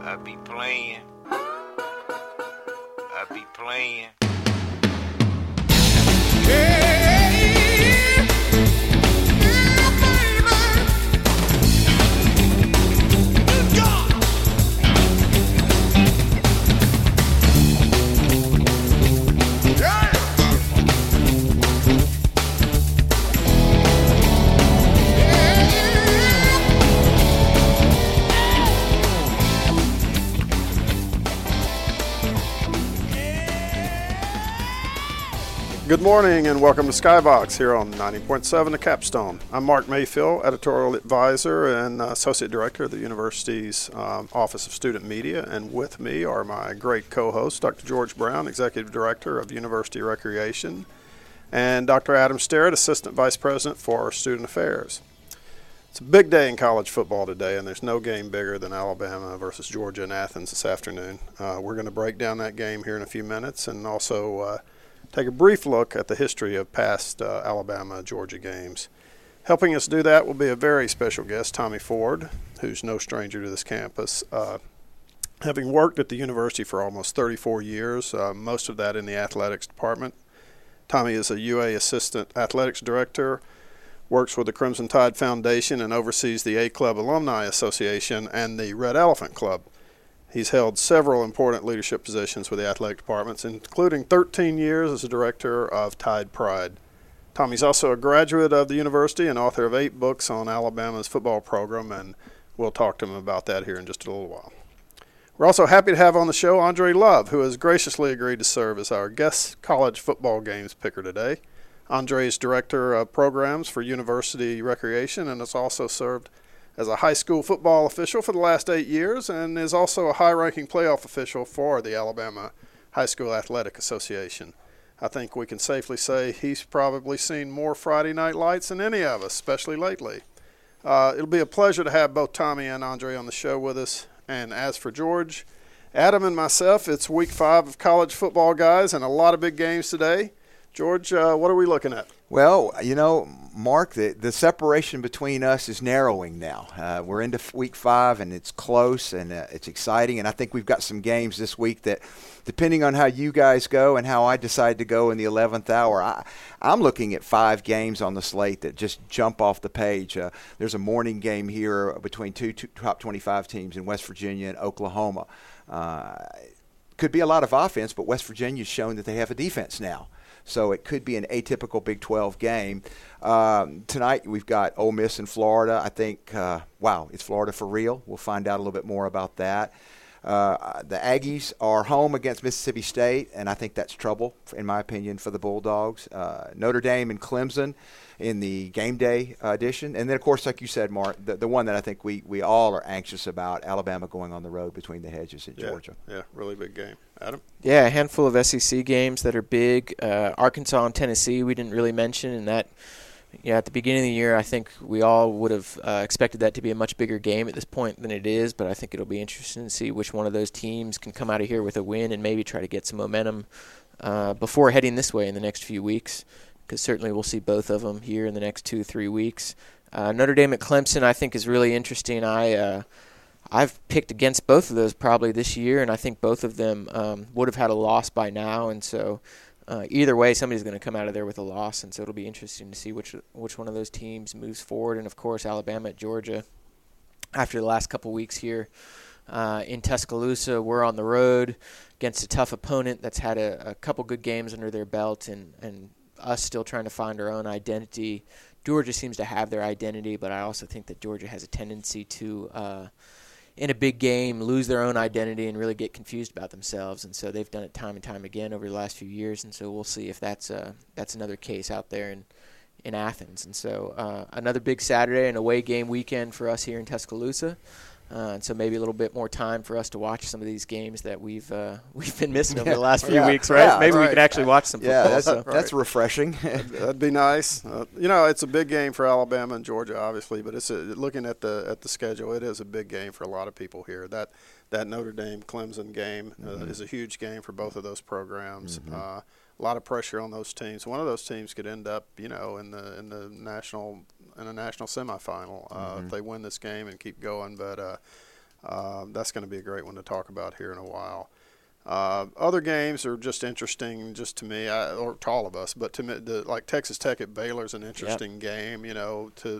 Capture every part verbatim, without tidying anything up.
I be playing. I be playing. Yeah. Good morning and welcome to Skybox here on ninety point seven The Capstone. I'm Mark Mayfield, Editorial Advisor and Associate Director of the University's um, Office of Student Media, and with me are my great co-hosts, Doctor George Brown, Executive Director of University Recreation, and Doctor Adam Sterrett, Assistant Vice President for Student Affairs. It's a big day in college football today, and there's no game bigger than Alabama versus Georgia in Athens this afternoon. Uh, we're going to break down that game here in a few minutes and also uh, take a brief look at the history of past uh, Alabama-Georgia games. Helping us do that will be a very special guest, Tommy Ford, who's no stranger to this campus. Uh, having worked at the university for almost thirty-four years, uh, most of that in the athletics department, Tommy is a U A Assistant Athletics Director, works with the Crimson Tide Foundation, and oversees the A-Club Alumni Association and the Red Elephant Club. He's held several important leadership positions with the athletic departments, including thirteen years as a director of Tide Pride. Tommy's also a graduate of the university and author of eight books on Alabama's football program, and we'll talk to him about that here in just a little while. We're also happy to have on the show Andre Love, who has graciously agreed to serve as our guest college football games picker today. Andre is Director of Programs for University Recreation and has also served as a high school football official for the last eight years and is also a high-ranking playoff official for the Alabama High School Athletic Association. I think we can safely say he's probably seen more Friday night lights than any of us, especially lately. Uh, it'll be a pleasure to have both Tommy and Andre on the show with us. And as for George, Adam, and myself, it's week five of college football, guys, and a lot of big games today. George, uh, what are we looking at? Well, you know, Mark, the, the separation between us is narrowing now. Uh, we're into week five, and it's close, and uh, it's exciting. And I think we've got some games this week that, depending on how you guys go and how I decide to go in the eleventh hour, I, I'm looking at five games on the slate that just jump off the page. Uh, there's a morning game here between two, two top twenty-five teams in West Virginia and Oklahoma. Uh, could be a lot of offense, but West Virginia's shown that they have a defense now. So it could be an atypical Big twelve game. Um, tonight we've got Ole Miss in Florida. I think, uh, wow, it's Florida for real. We'll find out a little bit more about that. Uh, the Aggies are home against Mississippi State, and I think that's trouble, in my opinion, for the Bulldogs. Uh, Notre Dame and Clemson in the game day uh, edition. And then, of course, like you said, Mark, the, the one that I think we, we all are anxious about, Alabama going on the road between the hedges in yeah, Georgia. Yeah, really big game. Adam? Yeah, a handful of S E C games that are big. Uh, Arkansas and Tennessee we didn't really mention, and that – yeah, at the beginning of the year, I think we all would have uh, expected that to be a much bigger game at this point than it is, but I think it'll be interesting to see which one of those teams can come out of here with a win and maybe try to get some momentum uh, before heading this way in the next few weeks, because certainly we'll see both of them here in the next two, three weeks. Uh, Notre Dame at Clemson I think is really interesting. I, uh, I've picked against both of those probably this year, and I think both of them um, would have had a loss by now, and so – Uh, either way, somebody's going to come out of there with a loss, and so it'll be interesting to see which which one of those teams moves forward. And, of course, Alabama at Georgia after the last couple weeks here uh, in Tuscaloosa. We're on the road against a tough opponent that's had a, a couple good games under their belt, and, and us still trying to find our own identity. Georgia seems to have their identity, but I also think that Georgia has a tendency to uh, – in a big game, lose their own identity and really get confused about themselves. And so they've done it time and time again over the last few years. And so we'll see if that's uh, that's another case out there in, in Athens. And so uh, another big Saturday and away game weekend for us here in Tuscaloosa. Uh, and so maybe a little bit more time for us to watch some of these games that we've uh, we've been missing over yeah. the last few yeah. weeks, right? Yeah, maybe right. we can actually watch some football. Yeah, that's, so. that's right. refreshing. That'd be nice. Uh, you know, it's a big game for Alabama and Georgia, obviously, but it's a, looking at the at the schedule, it is a big game for a lot of people here. That that Notre Dame Clemson game uh, mm-hmm. is a huge game for both of those programs. Mm-hmm. Uh, a lot of pressure on those teams. One of those teams could end up, you know, in the in the national in a national semifinal uh, mm-hmm. if they win this game and keep going. But uh, uh, that's going to be a great one to talk about here in a while. Uh, other games are just interesting, just to me, I, or to all of us. But to me, the, like Texas Tech at Baylor is an interesting yep. game. You know, to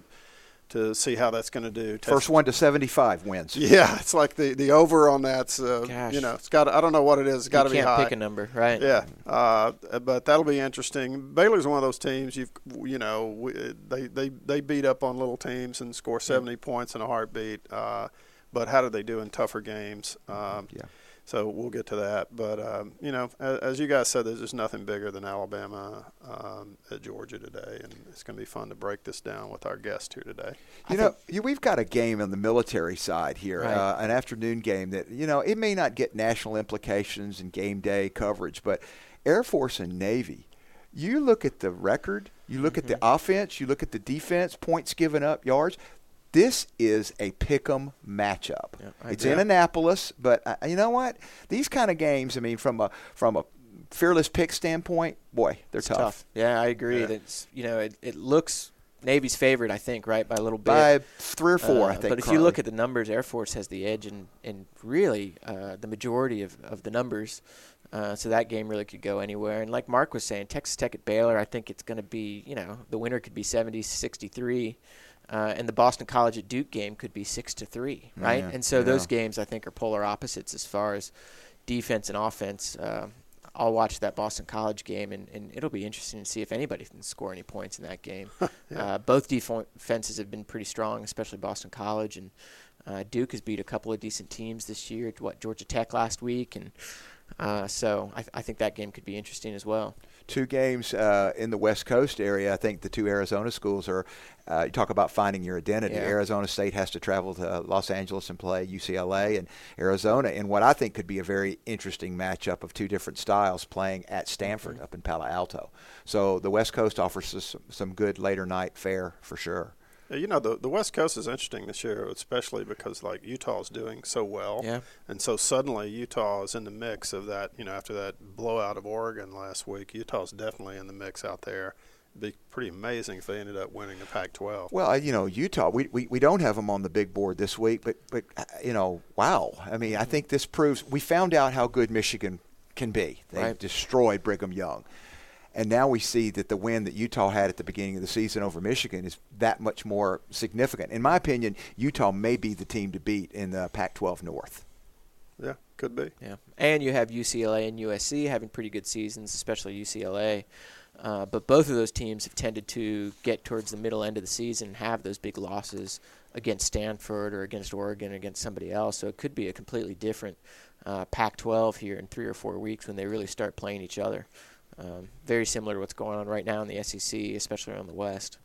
to see how that's going to do. Texas, First one to seventy-five wins. Yeah, it's like the, the over on that's uh, you know, it's got I don't know what it is. It's got to be high. You can't pick a number, right? Yeah, uh, but that'll be interesting. Baylor's one of those teams you've you know we, they they they beat up on little teams and score seventy yeah. points in a heartbeat. Uh, but how do they do in tougher games? Um, yeah. So we'll get to that. But, um, you know, as, as you guys said, there's just nothing bigger than Alabama um, at Georgia today. And it's going to be fun to break this down with our guest here today. You I know, you, we've got a game on the military side here, right. uh, an afternoon game that, you know, it may not get national implications and game day coverage, but Air Force and Navy, you look at the record, you look mm-hmm. at the offense, you look at the defense, points given up, yards. This is a pick'em matchup. Yeah, it's in Annapolis, but uh, you know what? These kind of games, I mean, from a from a fearless pick standpoint, boy, they're tough. tough. Yeah, I agree. Yeah. That's you know, it, it looks Navy's favorite, I think, right, by a little bit. By three or four, uh, I think. But if currently. you look at the numbers, Air Force has the edge in, in really uh, the majority of, of the numbers. Uh, so that game really could go anywhere. And like Mark was saying, Texas Tech at Baylor, I think it's going to be, you know, the winner could be seventy sixty-three. Uh, and the Boston College at Duke game could be six to three, right? Yeah, and so yeah. those games, I think, are polar opposites as far as defense and offense. Uh, I'll watch that Boston College game, and, and it'll be interesting to see if anybody can score any points in that game. yeah. uh, both defenses have been pretty strong, especially Boston College, and uh, Duke has beat a couple of decent teams this year. What Georgia Tech last week, and uh, so I, th- I think that game could be interesting as well. Two games uh, in the West Coast area. I think the two Arizona schools are, uh, you talk about finding your identity. Yeah. Arizona State has to travel to Los Angeles and play U C L A, and Arizona in what I think could be a very interesting matchup of two different styles playing at Stanford mm-hmm. up in Palo Alto. So the West Coast offers us some, some good later night fare for sure. You know, the the West Coast is interesting this year, especially because, like, Utah's doing so well. Yeah. And so suddenly Utah is in the mix of that, you know, after that blowout of Oregon last week. Utah's definitely in the mix out there. It'd be pretty amazing if they ended up winning the Pac twelve. Well, you know, Utah, we, we, we don't have them on the big board this week, but, but, you know, wow. I mean, I think this proves – we found out how good Michigan can be. They right. destroyed Brigham Young. And now we see that the win that Utah had at the beginning of the season over Michigan is that much more significant. In my opinion, Utah may be the team to beat in the Pac twelve North. Yeah, could be. Yeah, and you have U C L A and U S C having pretty good seasons, especially U C L A. Uh, but both of those teams have tended to get towards the middle end of the season and have those big losses against Stanford or against Oregon or against somebody else. So it could be a completely different uh, Pac twelve here in three or four weeks when they really start playing each other. Um, very similar to what's going on right now in the S E C, especially around the West.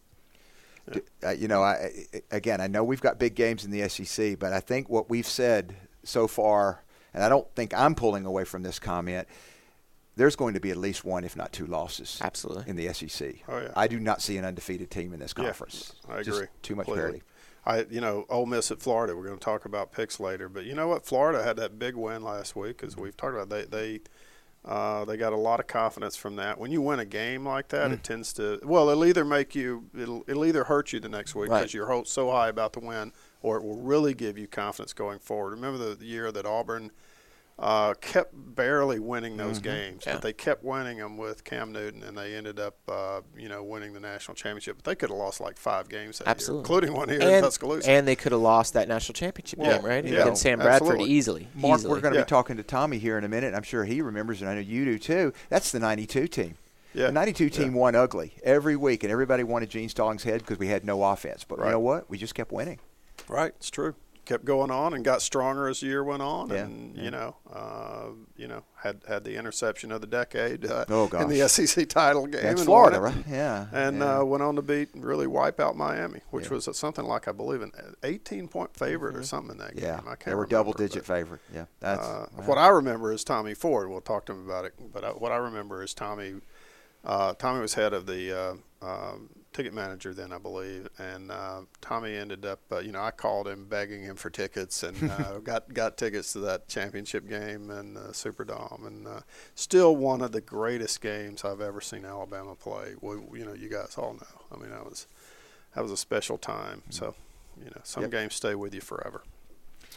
Uh, you know, I, again, I know we've got big games in the S E C, but I think what we've said so far, and I don't think I'm pulling away from this comment, there's going to be at least one, if not two losses Absolutely. in the S E C. Oh, yeah. I do not see an undefeated team in this conference. Yeah, I agree. Just too much completely. parity. I, you know, Ole Miss at Florida. We're going to talk about picks later, but you know what? Florida had that big win last week, as we've talked about. They they uh, they got a lot of confidence from that. When you win a game like that, mm. it tends to well, it'll either make you, it'll it'll either hurt you the next week because right. you're ho- so high about the win, or it will really give you confidence going forward. Remember the, the year that Auburn uh, kept barely winning those mm-hmm. games, yeah. but they kept winning them with Cam Newton, and they ended up, uh, you know, winning the national championship. But they could have lost like five games that absolutely. year, including one here and, in Tuscaloosa. And they could have lost that national championship well, game, right? Yeah, Against Sam Bradford absolutely. easily. Mark, easily. we're going to yeah. be talking to Tommy here in a minute. I'm sure he remembers, and I know you do too. That's the ninety-two team. Yeah. The ninety-two team yeah. won ugly every week, and everybody wanted Gene Stallings' head because we had no offense. But right. you know what? We just kept winning. Right, it's true. Kept going on and got stronger as the year went on, yeah. and yeah. you know, uh, you know, had had the interception of the decade uh, oh, gosh. in the S E C title game. That's and Florida, won it. right? Yeah, and yeah. Uh, went on to beat and really wipe out Miami, which yeah. was something like I believe an eighteen point favorite mm-hmm. or something in that yeah. game. I can't they were remember, double digit but, favorite. Yeah, that's uh, wow. what I remember is Tommy Ford. We'll talk to him about it, but uh, what I remember is Tommy. Uh, Tommy was head of the uh, um, ticket manager then, I believe, and uh, Tommy ended up, uh, you know, I called him begging him for tickets, and uh, got got tickets to that championship game and uh, Superdome, and uh, still one of the greatest games I've ever seen Alabama play. We, you know, you guys all know. I mean, that was that was a special time. So, you know, some yep. games stay with you forever.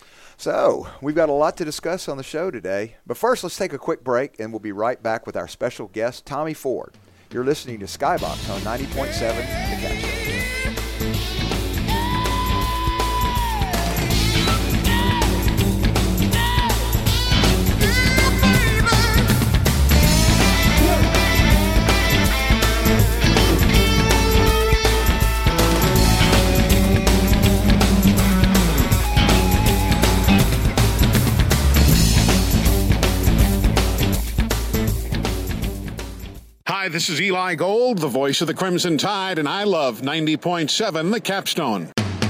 So, we've got a lot to discuss on the show today. But first, let's take a quick break, and we'll be right back with our special guest, Tommy Ford. You're listening to Skybox on ninety point seven The Capstone. Hi, this is Eli Gold, the voice of the Crimson Tide, and I love ninety point seven The Capstone.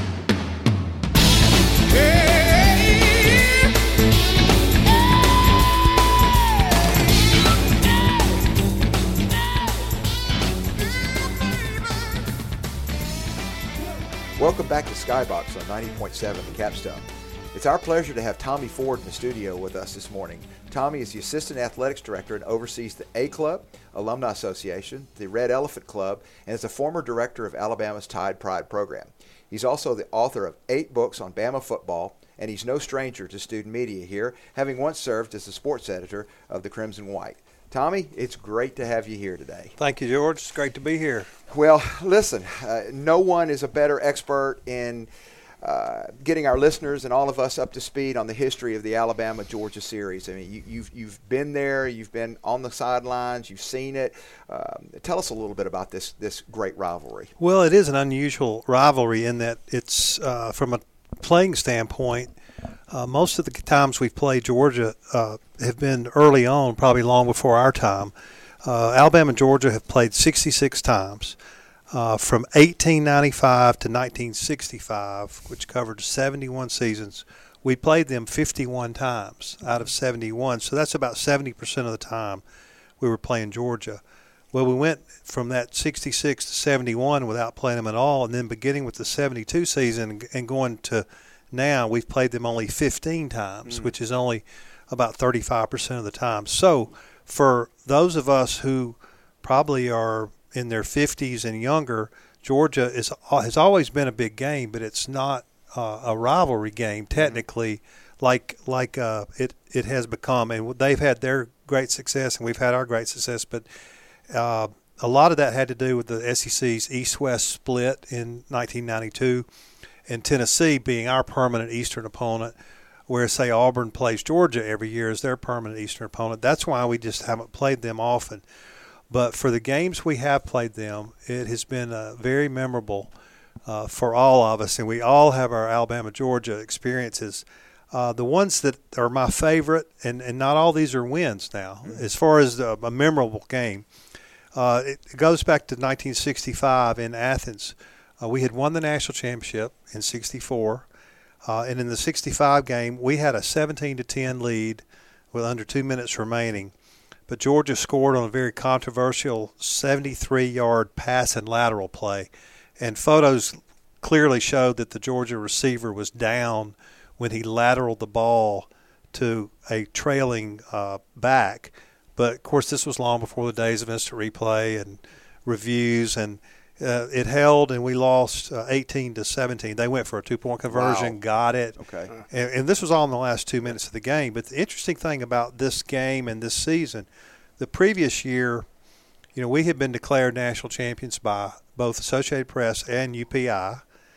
Welcome back to Skybox on ninety point seven The Capstone. It's our pleasure to have Tommy Ford in the studio with us this morning. Tommy is the Assistant Athletics Director and oversees the A Club, Alumni Association, the Red Elephant Club, and is a former director of Alabama's Tide Pride program. He's also the author of eight books on Bama football, and he's no stranger to student media here, having once served as the sports editor of the Crimson White. Tommy, it's great to have you here today. Thank you, George. It's great to be here. Well, listen, uh, no one is a better expert in Uh, getting our listeners and all of us up to speed on the history of the Alabama-Georgia series. I mean, you, you've you've been there, you've been on the sidelines, you've seen it. Um, tell us a little bit about this this great rivalry. Well, it is an unusual rivalry in that it's uh, from a playing standpoint. Uh, most of the times we've played Georgia uh, have been early on, probably long before our time. Uh, Alabama and Georgia have played sixty-six times. Uh, from eighteen ninety-five to nineteen sixty-five, which covered seventy-one seasons, we played them fifty-one times out of seventy-one. So that's about seventy percent of the time we were playing Georgia. Well, we went from that sixty-six to seventy-one without playing them at all, and then beginning with the seventy-two season and going to now, we've played them only fifteen times, mm. which is only about thirty-five percent of the time. So for those of us who probably are in their fifties and younger, Georgia is has always been a big game, but it's not uh, a rivalry game technically, mm-hmm. like like uh, it it has become. And they've had their great success, and we've had our great success. But uh, a lot of that had to do with the S E C's East-West split in nineteen ninety-two, and Tennessee being our permanent Eastern opponent, where, say, Auburn plays Georgia every year as their permanent Eastern opponent. That's why we just haven't played them often. But for the games we have played them, it has been uh, very memorable uh, for all of us, and we all have our Alabama-Georgia experiences. Uh, the ones that are my favorite, and, and not all these are wins now, mm-hmm. as far as the, a memorable game, uh, it, it goes back to nineteen sixty-five in Athens. Uh, we had won the national championship in sixty-four, uh, and in the sixty-five game, we had a seventeen to ten lead with under two minutes remaining. But Georgia scored on a very controversial seventy-three-yard pass and lateral play. And photos clearly showed that the Georgia receiver was down when he lateraled the ball to a trailing uh, back. But, of course, this was long before the days of instant replay and reviews. And uh, it held, and we lost uh, eighteen to seventeen. They went for a two-point conversion, wow. got it. Okay. And, and this was all in the last two minutes of the game. But the interesting thing about this game and this season, the previous year, you know, we had been declared national champions by both Associated Press and U P I,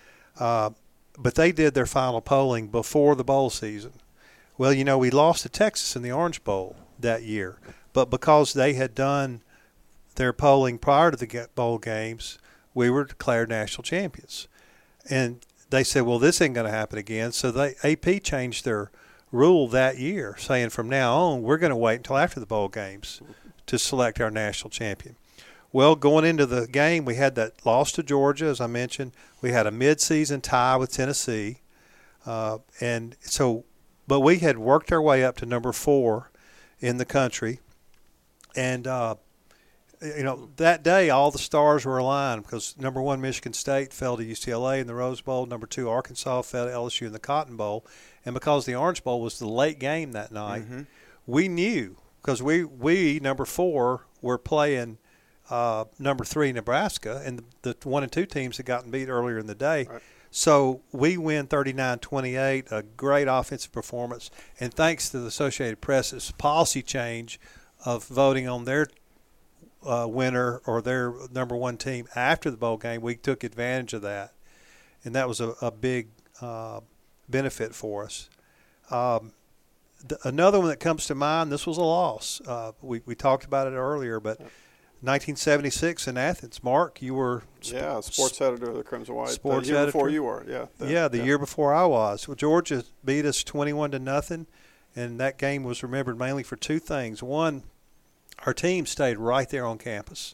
uh, but they did their final polling before the bowl season. Well, you know, we lost to Texas in the Orange Bowl that year, but because they had done their polling prior to the bowl games, we were declared national champions. And they said, well, this ain't going to happen again. So they A P changed their rule that year, saying from now on we're going to wait until after the bowl games to select our national champion. Well, going into the game, we had that loss to Georgia, as I mentioned. We had a midseason tie with Tennessee. Uh, and so, but we had worked our way up to number four in the country. And, uh, you know, that day all the stars were aligned because number one, Michigan State fell to U C L A in the Rose Bowl. Number two, Arkansas fell to L S U in the Cotton Bowl. And because the Orange Bowl was the late game that night, mm-hmm. we knew because we, we, number four, were playing uh, number three, Nebraska, and the, the one and two teams had gotten beat earlier in the day. Right. So we win thirty-nine twenty-eight, a great offensive performance. And thanks to the Associated Press's policy change of voting on their uh, winner or their number one team after the bowl game, we took advantage of that. And that was a, a big uh, benefit for us. Um, th- another one that comes to mind, this was a loss. Uh, we, we talked about it earlier, but nineteen seventy-six in Athens. Mark, you were sp- yeah, sports editor of the Crimson White. Sports the year editor. before you were, yeah. The, yeah, the yeah. year before I was. Well, Georgia beat us twenty-one to nothing, and that game was remembered mainly for two things. One, our team stayed right there on campus,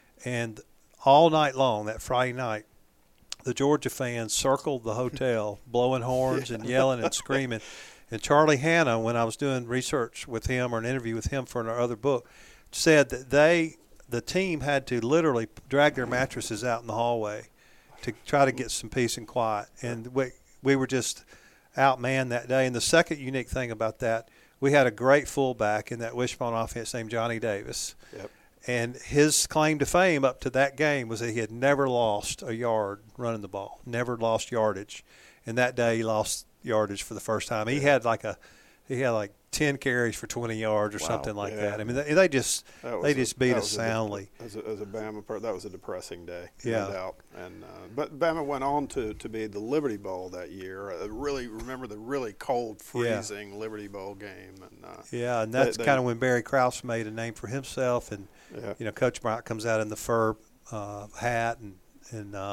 and all night long that Friday night, the Georgia fans circled the hotel, blowing horns and yelling and screaming. And Charlie Hanna, when I was doing research with him or an interview with him for our other book, said that they, the team, had to literally drag their mattresses out in the hallway to try to get some peace and quiet. And we we were just outmanned that day. And the second unique thing about that, we had a great fullback in that Wishbone offense named Johnny Davis. Yep. And his claim to fame up to that game was that he had never lost a yard running the ball, never lost yardage. And that day he lost yardage for the first time. He had like a he had like ten carries for twenty yards or Wow. something like Yeah. that. I mean, they, they just That was they a- just beat that us was a de- soundly. As a, as a Bama part, that was a depressing day, Yeah. no doubt. And uh, but Bama went on to, to be the Liberty Bowl that year. Uh, really remember the really cold, freezing Liberty Bowl game. And uh, Yeah, and that's they- kind of when Barry Krause made a name for himself, and yeah, you know, Coach Bryant comes out in the fur uh, hat and and uh,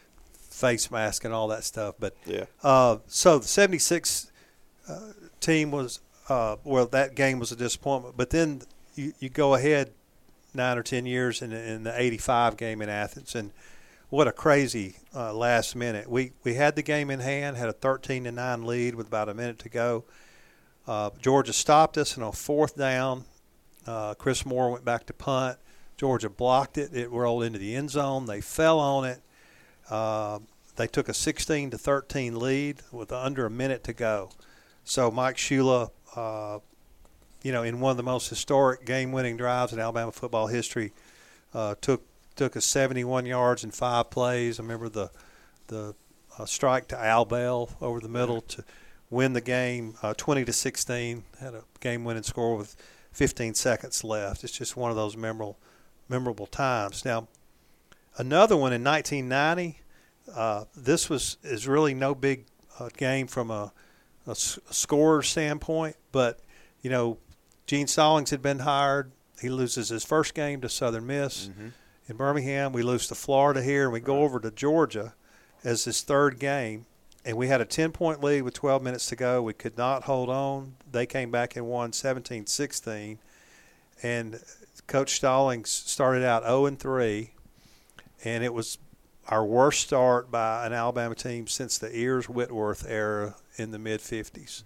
face mask and all that stuff. But yeah, uh, so the seventy-six uh, team was uh, well, that game was a disappointment. But then you, you go ahead nine or ten years in, in the eighty-five game in Athens, and what a crazy uh, last minute. We we had the game in hand, had a thirteen to nine lead with about a minute to go. Uh, Georgia stopped us, and on fourth down, uh, Chris Moore went back to punt. Georgia blocked it. It rolled into the end zone. They fell on it. Uh, they took a sixteen to thirteen lead with under a minute to go. So Mike Shula, uh, you know, in one of the most historic game-winning drives in Alabama football history, uh, took took us seventy-one yards in five plays. I remember the the uh, strike to Al Bell over the middle to win the game, uh, twenty to sixteen. Had a game-winning score with fifteen seconds left. It's just one of those memorable memorable times. Now, another one in nineteen ninety. Uh, this was is really no big uh, game from a, a, s- a scorer standpoint, but you know, Gene Stallings had been hired. He loses his first game to Southern Miss Mm-hmm. in Birmingham. We lose to Florida here, and we go over to Georgia as his third game. And we had a ten-point lead with twelve minutes to go. We could not hold on. They came back and won seventeen sixteen. And Coach Stallings started out oh and three, and it was our worst start by an Alabama team since the Ears-Whitworth era in the mid-fifties.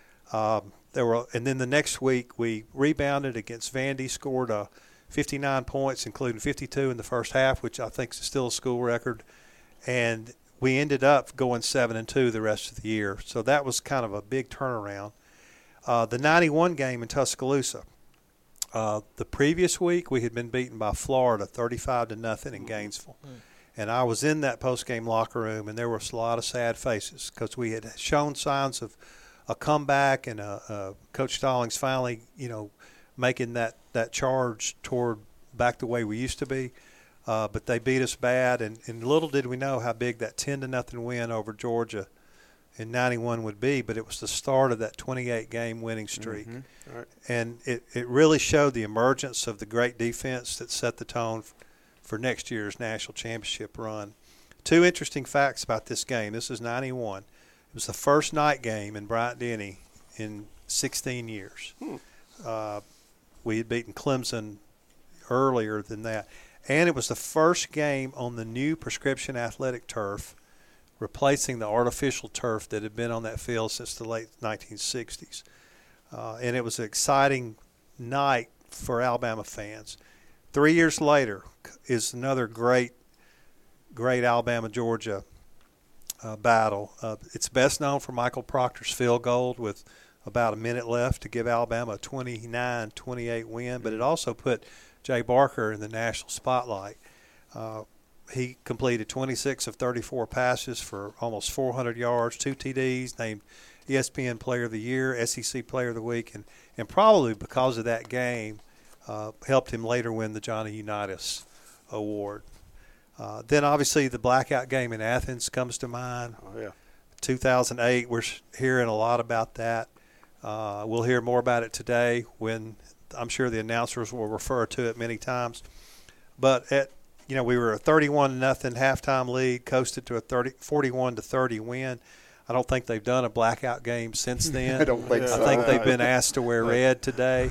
Um, there were, and then the next week we rebounded against Vandy, scored uh, fifty-nine points, including fifty-two in the first half, which I think is still a school record. And we ended up going seven and two the rest of the year. So that was kind of a big turnaround. Uh, the ninety-one game in Tuscaloosa. Uh, the previous week we had been beaten by Florida thirty-five to nothing in Gainesville. Mm. And I was in that post-game locker room, and there was a lot of sad faces because we had shown signs of a comeback, and uh, uh, Coach Stallings finally, you know, making that, that charge toward back the way we used to be. Uh, but they beat us bad, and, and little did we know how big that ten to nothing win over Georgia in ninety-one would be. But it was the start of that twenty-eight game winning streak. Mm-hmm. Right. And it, it really showed the emergence of the great defense that set the tone f- for next year's national championship run. Two interesting facts about this game. This is ninety-one. It was the first night game in Bryant-Denny in sixteen years. Hmm. Uh, we had beaten Clemson earlier than that. And it was the first game on the new prescription athletic turf, replacing the artificial turf that had been on that field since the late nineteen sixties. Uh, and it was an exciting night for Alabama fans. Three years later is another great, great Alabama-Georgia uh, battle. Uh, it's best known for Michael Proctor's field goal with about a minute left to give Alabama a twenty-nine twenty-eight win, but it also put Jay Barker in the national spotlight. Uh, he completed twenty-six of thirty-four passes for almost four hundred yards, two T Ds, named E S P N Player of the Year, S E C Player of the Week, and, and probably because of that game uh, helped him later win the Johnny Unitas Award. Uh, then obviously the blackout game in Athens comes to mind. Oh, yeah. two thousand eight, we're hearing a lot about that. Uh, we'll hear more about it today when I'm sure the announcers will refer to it many times. But at you know we were a thirty-one nothing halftime lead, coasted to a thirty, forty-one to thirty win. I don't think they've done a blackout game since then. I don't think I so. think they've been asked to wear red today.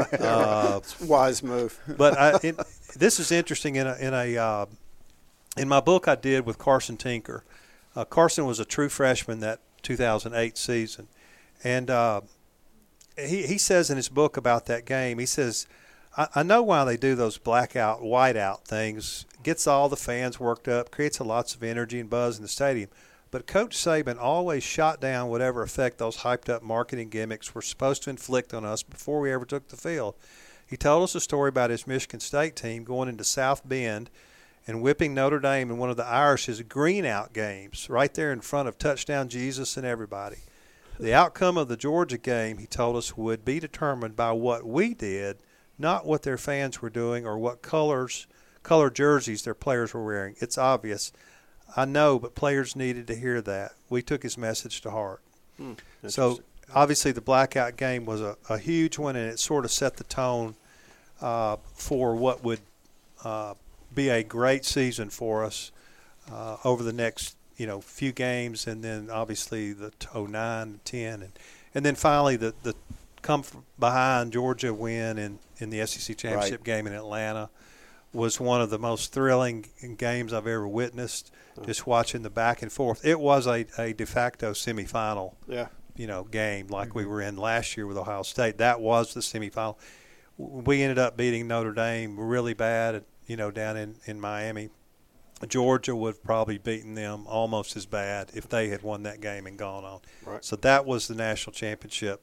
Uh, Wise move. but I, it, this is interesting in a, in a uh, in my book I did with Carson Tinker. Uh, Carson was a true freshman that two thousand eight season, and uh, he he says in his book about that game, he says, I, I know why they do those blackout, whiteout things. Gets all the fans worked up, creates a lots of energy and buzz in the stadium. But Coach Saban always shot down whatever effect those hyped-up marketing gimmicks were supposed to inflict on us before we ever took the field. He told us a story about his Michigan State team going into South Bend and whipping Notre Dame in one of the Irish's green-out games right there in front of Touchdown Jesus and everybody. The outcome of the Georgia game, he told us, would be determined by what we did, not what their fans were doing or what colors, color jerseys their players were wearing. It's obvious. I know, but players needed to hear that. We took his message to heart. Hmm, so, obviously, the blackout game was a, a huge one, and it sort of set the tone uh, for what would uh, be a great season for us uh, over the next, you know, few games, and then obviously the oh nine and ten, and and then finally the the come from behind Georgia win in in the S E C championship Right. game in Atlanta was one of the most thrilling games I've ever witnessed. Just watching the back and forth, it was a, a de facto semifinal. Yeah. You know, game like we were in last year with Ohio State. That was the semifinal. We ended up beating Notre Dame really bad, you know, down in, in Miami. Georgia would have probably beaten them almost as bad if they had won that game and gone on. Right. So that was the national championship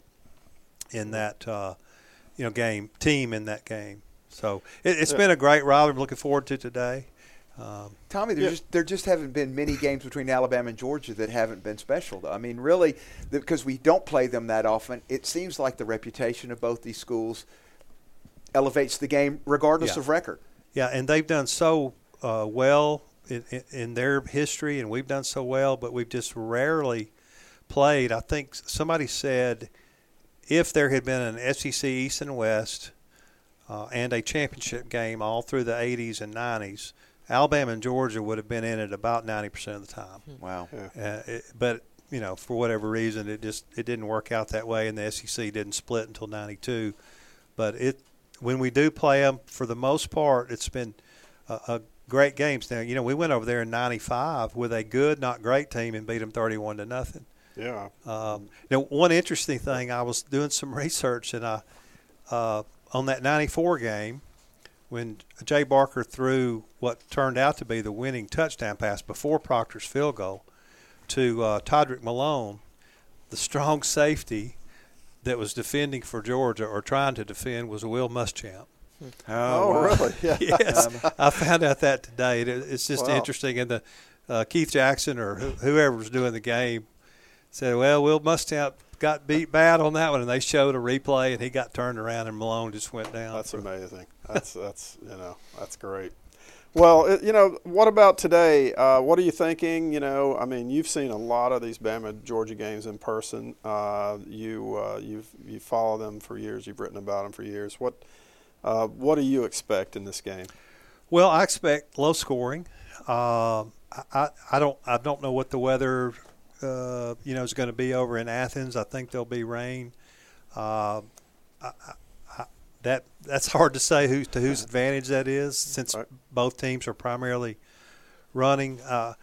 in that, uh, you know, game, team in that game. So it, it's Yeah. been a great ride. I'm looking forward to today. Um, Tommy, there Yeah. just there just haven't been many games between Alabama and Georgia that haven't been special, though. I mean, really, because we don't play them that often, it seems like the reputation of both these schools elevates the game regardless Yeah. of record. Yeah, and they've done so uh, well in, in, in their history, and we've done so well, but we've just rarely played. I think somebody said if there had been an S E C East and West uh, and a championship game all through the eighties and nineties, Alabama and Georgia would have been in it about ninety percent of the time. Wow. Uh, it, but, you know, for whatever reason, it just it didn't work out that way, and the S E C didn't split until ninety-two. But it when we do play them, for the most part, it's been a, a great games. Now, you know, we went over there in ninety-five with a good, not great team and beat them thirty-one to nothing. Yeah. Um, now, one interesting thing, I was doing some research, and I uh, on that ninety-four game, when Jay Barker threw what turned out to be the winning touchdown pass before Proctor's field goal to uh, Todrick Malone, the strong safety that was defending for Georgia or trying to defend was Will Muschamp. Oh, wow. really? Yeah. Yes, I found out that today. It, it's just Wow. interesting. And the uh, Keith Jackson or who, whoever was doing the game said, well, Will Muschamp got beat bad on that one, and they showed a replay, and he got turned around, and Malone just went down. That's amazing. That's that's you know that's great. Well, it, you know, what about today? Uh, what are you thinking? You know, I mean, you've seen a lot of these Bama Georgia games in person. Uh, you uh, you've you follow them for years. You've written about them for years. What uh, what do you expect in this game? Well, I expect low scoring. Uh, I, I don't I don't know what the weather uh, you know is going to be over in Athens. I think there'll be rain. Uh, I, I, that that's hard to say who to whose advantage that is, since Right. both teams are primarily running. Uh,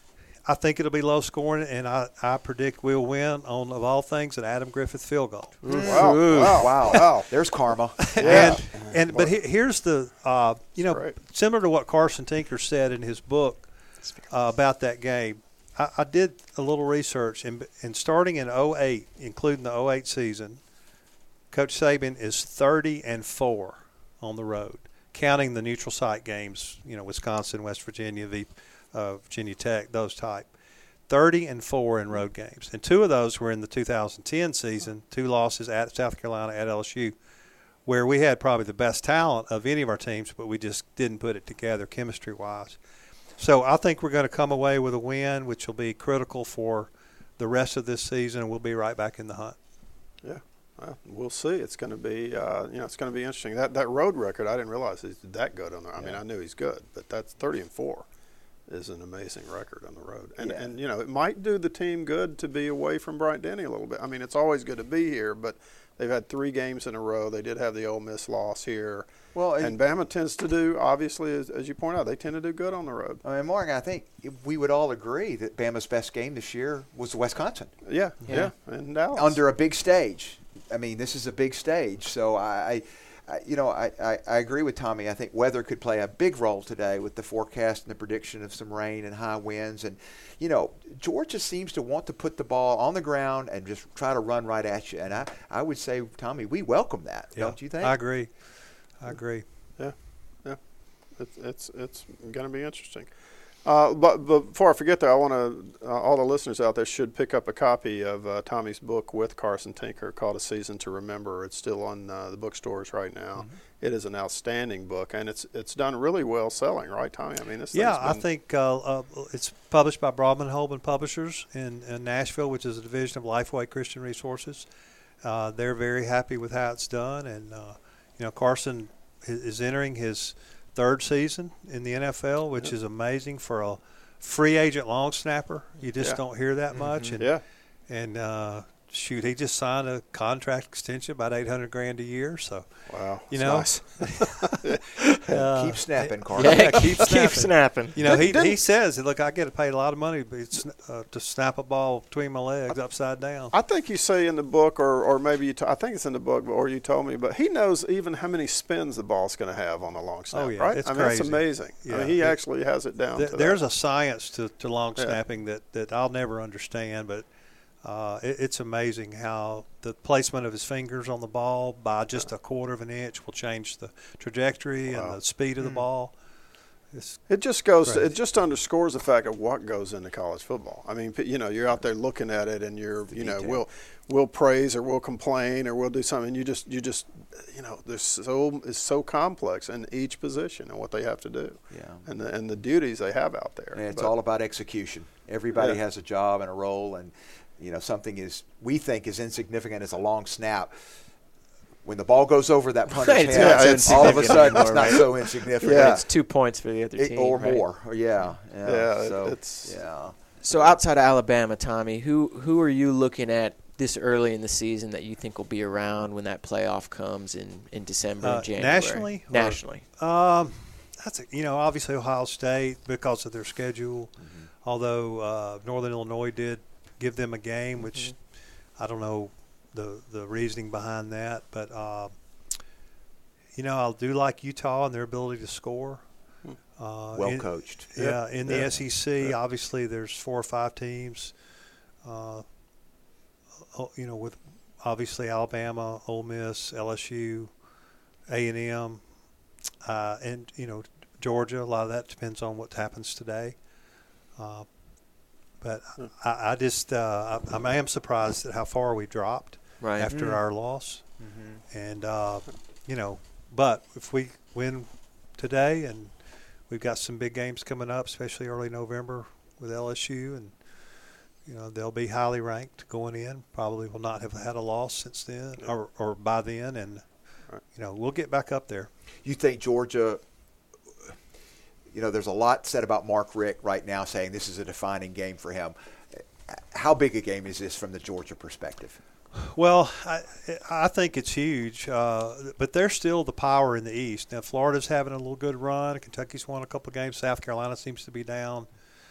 I think it'll be low scoring, and I, I predict we'll win on, of all things, an Adam Griffith field goal. Wow! Ooh, Wow! wow. Wow! There's karma. Yeah. And and but he, here's the uh, you know Right. similar to what Carson Tinker said in his book uh, about that game. I, I did a little research, and and starting in oh eight, including the oh eight season, Coach Saban is thirty and four on the road. counting the neutral site games, you know, Wisconsin, West Virginia, v, uh, Virginia Tech, those type, thirty and four in road games. And two of those were in the two thousand ten season, two losses at South Carolina, at L S U, where we had probably the best talent of any of our teams, but we just didn't put it together chemistry-wise. So I think we're going to come away with a win, which will be critical for the rest of this season, and we'll be right back in the hunt. Yeah, well, we'll see. It's going to be, uh, you know, it's going to be interesting. That that road record, I didn't realize he's that good on there. I yeah. mean, I knew he's good, but that's thirty and four is an amazing record on the road. And yeah. and you know, it might do the team good to be away from Bryant Denny a little bit. I mean, it's always good to be here, but they've had three games in a row. They did have the Ole Miss loss here. Well, and, and Bama tends to do, obviously, as, as you point out, they tend to do good on the road. I mean, Mark, I think we would all agree that Bama's best game this year was Wisconsin. Yeah, yeah, yeah, and Dallas. Under a big stage. I mean, this is a big stage. So, I, I you know, I, I, I agree with Tommy. I think weather could play a big role today with the forecast and the prediction of some rain and high winds. And, you know, Georgia seems to want to put the ball on the ground and just try to run right at you. And I, I would say, Tommy, we welcome that, yeah, don't you think? I agree. I agree. Yeah, yeah, it's it's it's going to be interesting. Uh, but, but before I forget, though, I want to uh, all the listeners out there should pick up a copy of uh, Tommy's book with Carson Tinker called A Season to Remember. It's still on uh, the bookstores right now. Mm-hmm. It is an outstanding book, and it's it's done really well selling, right, Tommy? I mean, this yeah, thing's been I think uh, uh, it's published by Broadman Holman Publishers in, in Nashville, which is a division of Lifeway Christian Resources. Uh, they're very happy with how it's done, and uh, you know, Carson is entering his third season in the N F L, which yep. is amazing for a free agent long snapper. You just yeah. don't hear that much. Mm-hmm. And, yeah. And uh, shoot, he just signed a contract extension, about eight hundred grand a year. So, wow, you know, nice. uh, keep snapping, Carson. Yeah, keep snapping. Keep snapping. You know, he he says, "Look, I get paid a lot of money uh, to snap a ball between my legs upside down." I think you say in the book, or or maybe you t- I think it's in the book, or you told me, but he knows even how many spins the ball's going to have on the long snap. Oh yeah, right? it's I mean, crazy. It's amazing. Yeah. I mean, he it, actually has it down. Th- to there's that. a science to, to long yeah. snapping that, that I'll never understand, but uh, it, it's amazing how the placement of his fingers on the ball by just a quarter of an inch will change the trajectory wow. and the speed of the mm. ball. It's it just goes. crazy. It just underscores the fact of what goes into college football. I mean, you know, you're out there looking at it, and you're, you know, we'll we'll praise or we'll complain or we'll do something. You just, you just, you know, there's so it's so complex in each position and what they have to do. Yeah. And the and the duties they have out there. And it's but, all about execution. Everybody yeah. has a job and a role, and you know, something is we think is insignificant as a long snap. When the ball goes over that punter's right, head, yeah, it's all of a sudden more, it's not right? so insignificant. Yeah. It's two points for the other it, team. or right? more. Yeah. Yeah. Yeah, so, it's yeah. So outside of Alabama, Tommy, who who are you looking at this early in the season that you think will be around when that playoff comes in, in December uh, and January? Nationally? Or, Nationally. Um, that's a, you know, obviously Ohio State because of their schedule. Mm-hmm. Although uh, Northern Illinois did give them a game, which mm-hmm. I don't know the the reasoning behind that, but uh, you know, I do like Utah and their ability to score. Uh, well in, coached. Yeah, in the yeah. S E C, yeah. obviously there's four or five teams. Uh, you know, with obviously Alabama, Ole Miss, L S U, A and M, uh, and you know Georgia. A lot of that depends on what happens today. Uh, but hmm. I, I just uh, I, I am surprised at how far we dropped right. after mm. our loss, mm-hmm. and uh, you know, but if we win today, and we've got some big games coming up, especially early November with L S U, and you know they'll be highly ranked going in. Probably will not have had a loss since then, or or by then, and you know we'll get back up there. You think Georgia? You know, there's a lot said about Mark Richt right now, saying this is a defining game for him. How big a game is this from the Georgia perspective? Well, I, I think it's huge, uh, but they're still the power in the East. Now, Florida's having a little good run. Kentucky's won a couple of games. South Carolina seems to be down.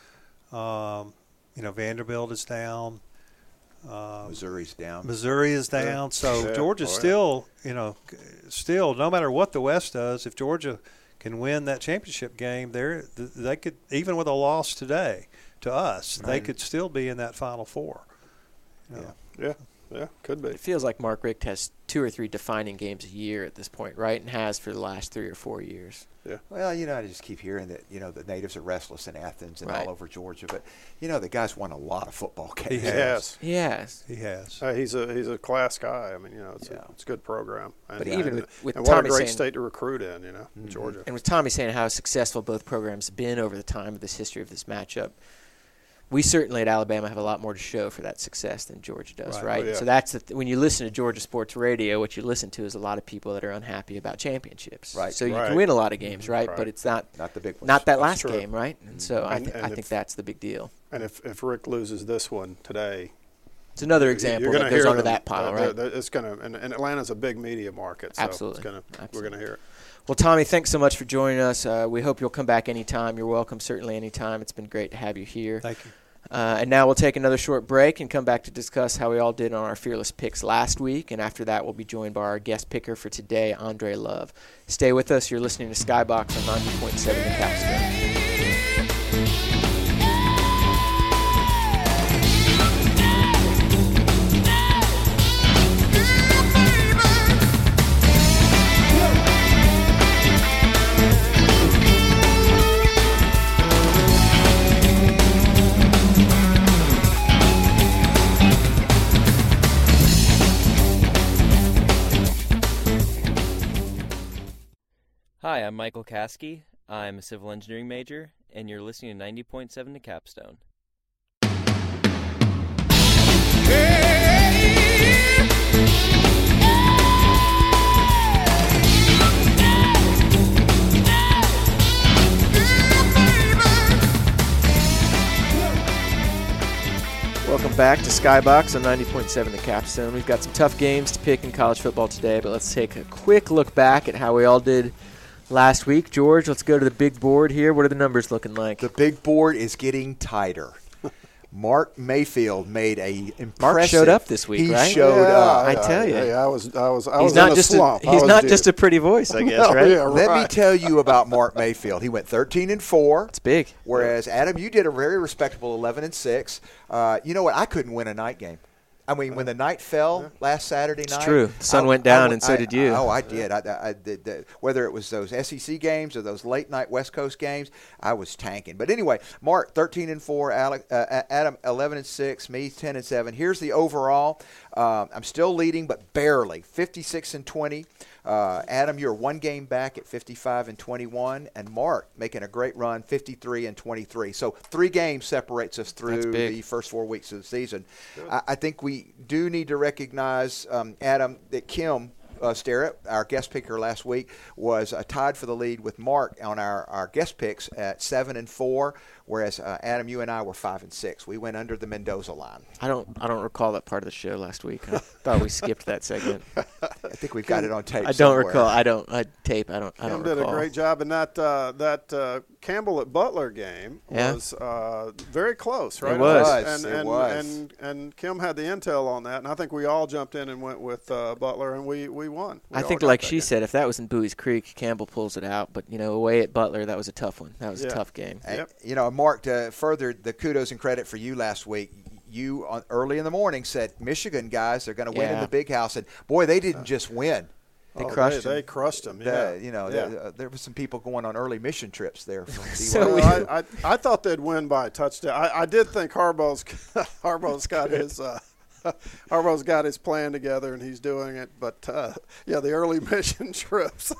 Um, you know, Vanderbilt is down. Um, Missouri's down. Missouri is down. Yeah. So yeah. Georgia's oh, yeah. still, you know, still, no matter what the West does, if Georgia can win that championship game, they're, they could, even with a loss today to us, right. they could still be in that Final Four. You know? Yeah. Yeah. Yeah, could be. It feels like Mark Richt has two or three defining games a year at this point, right? And has for the last three or four years. Yeah. Well, you know, I just keep hearing that, you know, the natives are restless in Athens and Right. all over Georgia. But, you know, the guy's won a lot of football games. He Yes. He has. He has. Uh, he's a he's a class guy. I mean, you know, it's, Yeah. a, it's a good program. And, But even and, with- with and what a Tommy great saying- state to recruit in, you know, Mm-hmm. Georgia. And with Tommy saying how successful both programs have been over the time of this history of this matchup, we certainly at Alabama have a lot more to show for that success than Georgia does, Right. right? Oh, yeah. So that's the th- when you listen to Georgia sports radio, what you listen to is a lot of people that are unhappy about championships. Right. So you Right. can win a lot of games, right? Right. But it's not Not the big ones. not that That's last true. game, right? And so I, And- th- and I if- think that's the big deal. And if, if Rick loses this one today, It's another you're example gonna that goes hear onto them. that pile, Uh, right? they're- It's gonna, and, and Atlanta's a big media market, so Absolutely. It's gonna, we're Absolutely. gonna hear it. Well, Tommy, thanks so much for joining us. Uh, we hope you'll come back anytime. You're welcome, certainly anytime. It's been great to have you here. Thank you. Uh, and now we'll take another short break and come back to discuss how we all did on our Fearless Picks last week. And after that, we'll be joined by our guest picker for today, Andre Love. Stay with us. You're listening to Skybox on ninety point seven The Capstone. Hi, I'm Michael Caskey. I'm a civil engineering major, and you're listening to ninety point seven The Capstone. Welcome back to Skybox on ninety point seven The Capstone. We've got some tough games to pick in college football today, but let's take a quick look back at how we all did last week. George, let's go to the big board here. What are the numbers looking like? The big board is getting tighter. Mark Mayfield made a impressive. Mark showed up this week, he right? showed Yeah, up. I tell you. Yeah, I was, I was, I He's was not in a just slump. a, I he's was not due. just a pretty voice, I guess, No, right? yeah, Let me right. tell you about Mark Mayfield. He went thirteen and four. It's big. Whereas Adam, you did a very respectable eleven and six. Uh, you know what? I couldn't win a night game. I mean, when the night fell last Saturday night, true. The sun I- went down I- and so I- did you. Oh, I did. I, I, I did. The, whether it was those S E C games or those late night West Coast games, I was tanking. But anyway, Mark thirteen and four, Alec, uh, Adam eleven and six, me ten and seven. Here's the overall. Um, I'm still leading, but barely. fifty-six and twenty. Uh, Adam, you're one game back at fifty-five and twenty-one, and Mark making a great run, fifty-three and twenty-three. So three games separates us That's through big. the first four weeks of the season. I, I think we do need to recognize, um, Adam, that Kim uh, Sterrett, our guest picker last week, was uh, tied for the lead with Mark on our, our guest picks at seven and four, whereas uh, Adam, you and I were five and six. We went under the Mendoza line. I don't I don't recall that part of the show last week. I thought we skipped that segment. I think we've got it on tape. I don't somewhere. recall. I don't I tape. I don't I Kim don't did recall. a great job in that uh, that uh, Campbell at Butler game Yeah. was uh, very close, right? was. And, It and, was. And, and Kim had the intel on that, and I think we all jumped in and went with uh, Butler, and we, we won. We I all think, got like that she game. said, if that was in Bowie's Creek, Campbell pulls it out. But, you know, away at Butler, that was a tough one. That was Yeah. a tough game. And, Yep. You know, Mark, to further the kudos and credit for you last week, you on, early in the morning said, Michigan guys, they're going to win in Yeah. the big house. And, boy, they didn't just win. They Oh, crushed they, him. They crushed him. The- Yeah. you know, yeah. there, uh, there were some people going on early mission trips there. From So D Y U. we- Well, I, I, I thought they'd win by a touchdown. I, I did think Harbaugh's Harbaugh's got his uh, Harbaugh's got his plan together and he's doing it. But uh, yeah, the early mission trips.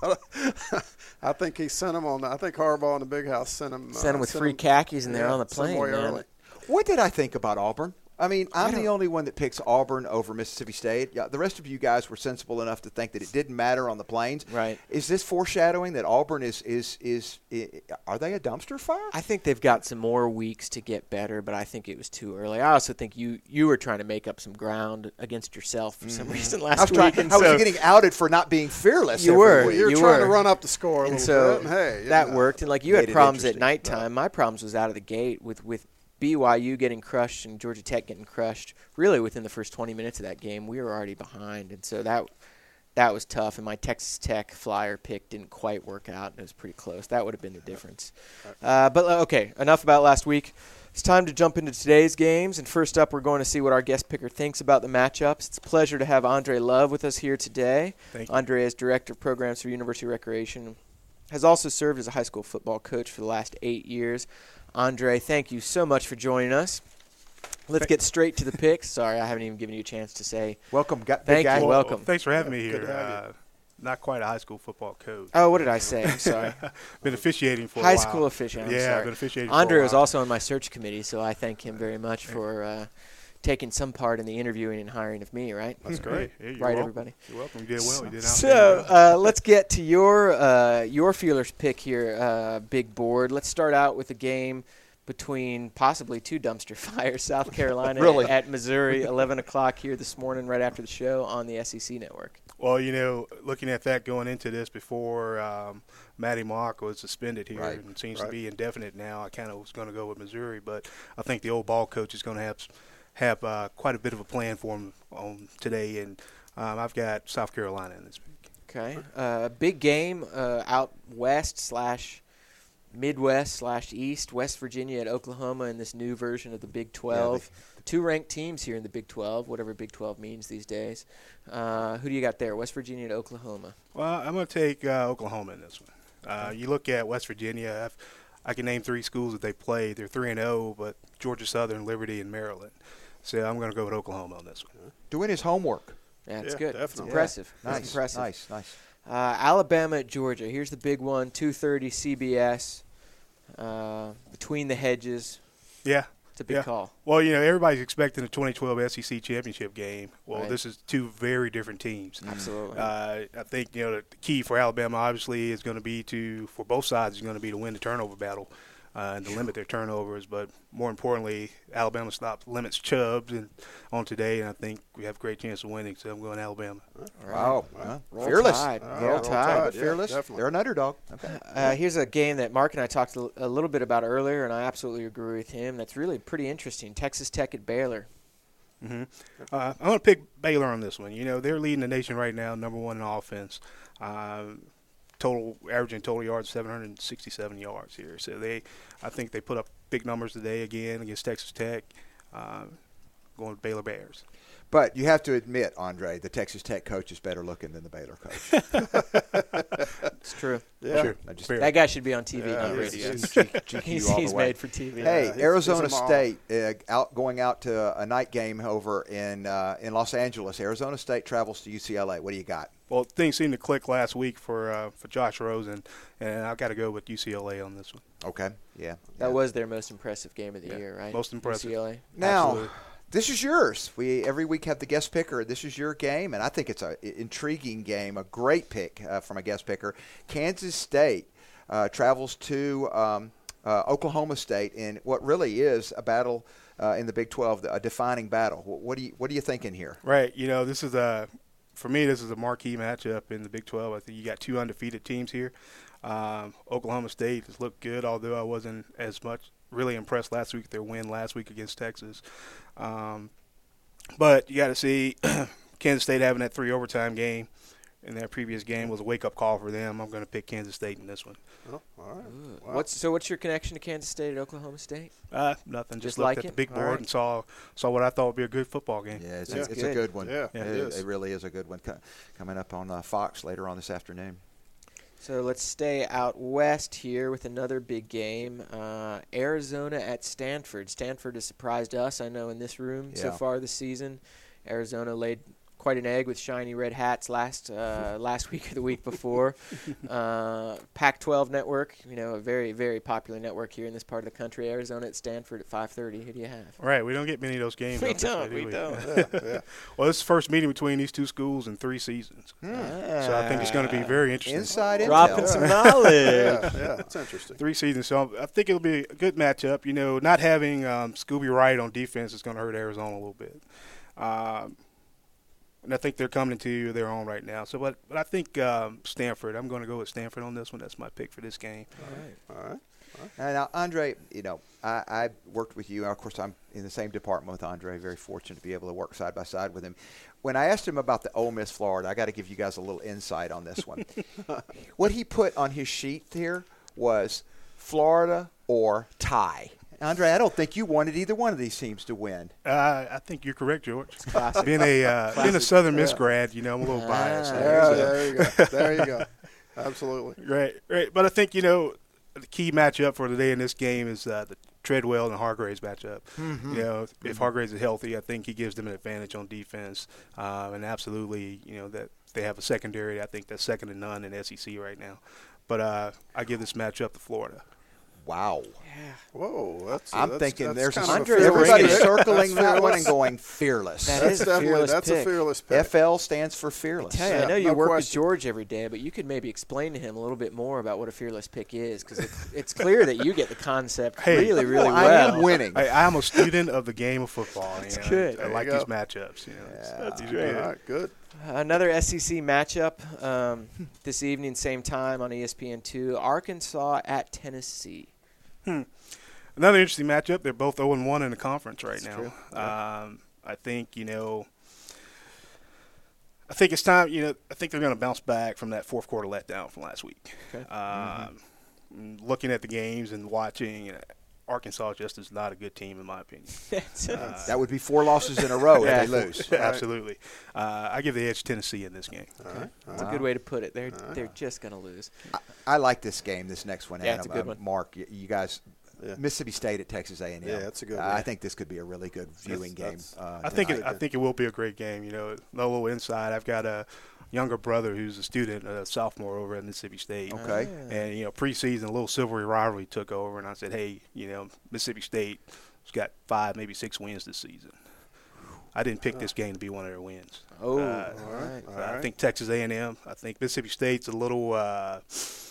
I think he sent them on. I think Harbaugh in the Big House sent him. Sent uh, him with sent free him- khakis and they're yeah, on the sent 'em plane. way man. early. What did I think about Auburn? I mean, I'm don't- the only one that picks Auburn over Mississippi State. Yeah, the rest of you guys were sensible enough to think that it didn't matter on the plains. Right. Is this foreshadowing that Auburn is is is? i are they a dumpster fire? I think they've got some more weeks to get better, but I think it was too early. I also think you, you were trying to make up some ground against yourself for some reason last I was, week. trying, and I was so getting outed for not being fearless. You every were. week. You're You trying were. to run up the score a and little so bit. And hey, you that know. worked. And like you Made had it problems at interesting. nighttime. My problems was out of the gate with, with B Y U getting crushed and Georgia Tech getting crushed. Really, within the first twenty minutes of that game, we were already behind, and so that that was tough, and my Texas Tech Flyer pick didn't quite work out. It was pretty close. That would have been the difference. Uh, but, uh, okay, enough about last week. It's time to jump into today's games, and first up we're going to see what our guest picker thinks about the matchups. It's a pleasure to have Andre Love with us here today. Thank you. Andre is Director of Programs for University Recreation, has also served as a high school football coach for the last eight years. Andre, thank you so much for joining us. Let's get straight to the picks. Sorry, I haven't even given you a chance to say. Welcome, gu- big Thank guy. you. Well, welcome. Thanks for having me Good here. to have you. Uh, not quite a high school football coach. Oh, what did I say? I'm sorry. Been officiating for a High while. school official. I'm yeah, sorry. been officiating Andre for a was while. also on my search committee, so I thank him very much for uh, taking some part in the interviewing and hiring of me, right? That's great. Yeah, you're Right, welcome. everybody. You're welcome. You did well. You did So outstanding. uh, let's get to your uh, your Feelers pick here, uh, big board. Let's start out with a game between possibly two dumpster fires, South Carolina Really? at Missouri, eleven o'clock here this morning right after the show on the S E C Network. Well, you know, looking at that going into this before um, Matty Mock was suspended here Right, and seems right. to be indefinite now, I kind of was going to go with Missouri, but I think the old ball coach is going to have have uh, quite a bit of a plan for him on today, and um, I've got South Carolina in this week. Okay, uh, big game uh, out west slash Midwest slash East, West Virginia at Oklahoma in this new version of the Big twelve. Two ranked teams here in the Big twelve, whatever Big twelve means these days. Uh, who do you got there? West Virginia at Oklahoma. Well, I'm going to take uh, Oklahoma in this one. Uh, you look at West Virginia, I've, I can name three schools that they played. They're three and oh, but Georgia Southern, Liberty, and Maryland. So I'm going to go with Oklahoma on this one. Doing his homework. Yeah, that's Yeah, good. It's definitely. impressive. Yeah. That's Nice, impressive. nice, nice. Uh, Alabama at Georgia. Here's the big one, two thirty C B S. Uh, between the hedges. Yeah. It's a big Yeah. call. Well, you know, everybody's expecting a twenty twelve S E C championship game. Well, Right. this is two very different teams. Absolutely. Uh, I think, you know, the key for Alabama obviously is going to be to, for both sides, is going to be to win the turnover battle uh, and to limit their turnovers. But more importantly, Alabama stops limits Chubbs and, on today, and I think we have a great chance of winning. So I'm going Alabama. All right. Wow. Well, Roll fearless. Tide. Uh, Roll roll Tide. Tide. But Yeah, fearless. definitely. They're an underdog. Okay. Uh, here's a game that Mark and I talked a, a little bit about earlier, and I absolutely agree with him. That's really pretty interesting. Texas Tech at Baylor. hmm Uh, I'm going to pick Baylor on this one. You know, they're leading the nation right now, number one in offense. Um, total averaging total yards seven hundred sixty-seven yards here. So they, I think they put up big numbers today again against Texas Tech. Uh, going with Baylor Bears. But you have to admit, Andre, the Texas Tech coach is better looking than the Baylor coach. It's true. Yeah. Sure. I just- Fair. That guy should be on T V, Yeah, not he's- radio. G- G Q He's, all the he's way. made for T V. Hey, he's- Arizona he's a mom. State uh, out going out to a night game over in uh, in Los Angeles. Arizona State travels to U C L A. What do you got? Well, things seemed to click last week for uh, for Josh Rosen, and I've got to go with U C L A on this one. Okay, yeah. That yeah. was their most impressive game of the Yeah, year, right? most impressive. U C L A. Now, Absolutely. this is yours. We every week have the guest picker. This is your game, and I think it's a i- intriguing game, a great pick uh, from a guest picker. Kansas State uh, travels to um, uh, Oklahoma State in what really is a battle uh, in the Big twelve, a defining battle. What, what do you what are you thinking here? Right. You know, this is a for me. This is a marquee matchup in the Big twelve. I think you got two undefeated teams here. Um, Oklahoma State has looked good, although I wasn't as much really impressed last week. Their win last week against Texas, um, but you got to see Kansas State having that three overtime game in their previous game was a wake up call for them. I'm going to pick Kansas State in this one. Oh, all right. Wow. What's so? What's your connection to Kansas State at Oklahoma State? Uh, nothing. Just, Just looked like at it? the big All board right. and saw saw what I thought would be a good football game. Yeah, it's, Yeah. a, it's Good. a good one. Yeah, Yeah, it it, is. it really is a good one. Co- coming up on uh, Fox later on this afternoon. So let's stay out west here with another big game. Uh, Arizona at Stanford. Stanford has surprised us, I know, in this room so Yeah. far this season. Arizona laid quite an egg with shiny red hats last uh, last week or the week before. uh, Pac twelve network, you know, a very, very popular network here in this part of the country. Arizona at Stanford at five thirty. Who do you have? Right, we don't get many of those games. We on this way, don't, do we don't. Yeah, yeah. Well, this is the first meeting between these two schools in three seasons, so I think it's going to be very interesting. Inside Dropping intel. some knowledge. yeah, yeah, that's interesting. Three seasons, so I think it'll be a good matchup. You know, not having um, Scooby Wright on defense is going to hurt Arizona a little bit, um, and I think they're coming into their own right now. So, but but I think um, Stanford. I'm going to go with Stanford on this one. That's my pick for this game. All right. And now, Andre, you know, I, I worked with you. Of course, I'm in the same department with Andre. Very fortunate to be able to work side by side with him. When I asked him about the Ole Miss Florida, I got to give you guys a little insight on this one. What he put on his sheet here was Florida or tie. Andre, I don't think you wanted either one of these teams to win. Uh, I think you're correct, George. Being a uh, being a Southern Miss Yeah. grad, you know, I'm a little biased. There, so. there you go. There you go. Absolutely. Right, right. But I think, you know, the key matchup for today in this game is uh, the Treadwell and Hargraves matchup. Mm-hmm. You know, if, if Hargraves is healthy, I think he gives them an advantage on defense. Um, and absolutely, you know, that they have a secondary. I think that's second to none in the S E C right now. But uh, I give this matchup to Florida. Wow. Whoa, that's. I'm that's, thinking that's there's kind a, of a Andre fearless everybody pick. circling That's that one and fearless. going fearless. That That's is a definitely fearless that's pick. a fearless pick. F L stands for fearless. Tell you, Yeah, I know you no work with question. George every day, but you could maybe explain to him a little bit more about what a fearless pick is, because it's, it's clear that you get the concept Hey, really, really I well. am winning. I, I'm a student of the game of football. That's you know, good. I There you like go. these matchups. You know, Yeah. That's All good. right, good. Another S E C matchup um, this evening, same time on E S P N two. Arkansas at Tennessee. Another interesting matchup. They're both oh and one in the conference right That's now. true. Um, I think, you know, I think it's time, you know, I think they're going to bounce back from that fourth quarter letdown from last week. Okay. Um, Looking at the games and watching, you know, Arkansas just is not a good team, in my opinion. Uh, That would be four losses in a row Yeah. if they lose. Absolutely. Uh, I give the edge to Tennessee in this game. All right. All That's right. a good way to put it. They're they're just going to lose. I like this game, this next one, Yeah, Adam. it's a good Um, one. Mark, you, you guys, Yeah. Mississippi State at Texas A and M. Yeah, it's a good Uh, one. I think this could be a really good viewing That's- game. Uh, I think it, tonight. I think it will be a great game. You know, a little inside. I've got a younger brother who's a student, a sophomore over at Mississippi State. Okay. And you know, preseason, a little silvery rivalry took over, and I said, hey, you know, Mississippi State's got five, maybe six wins this season. I didn't pick this game to be one of their wins. Oh, Uh, all right. All I right. think Texas A and M. I think Mississippi State's a little. Uh,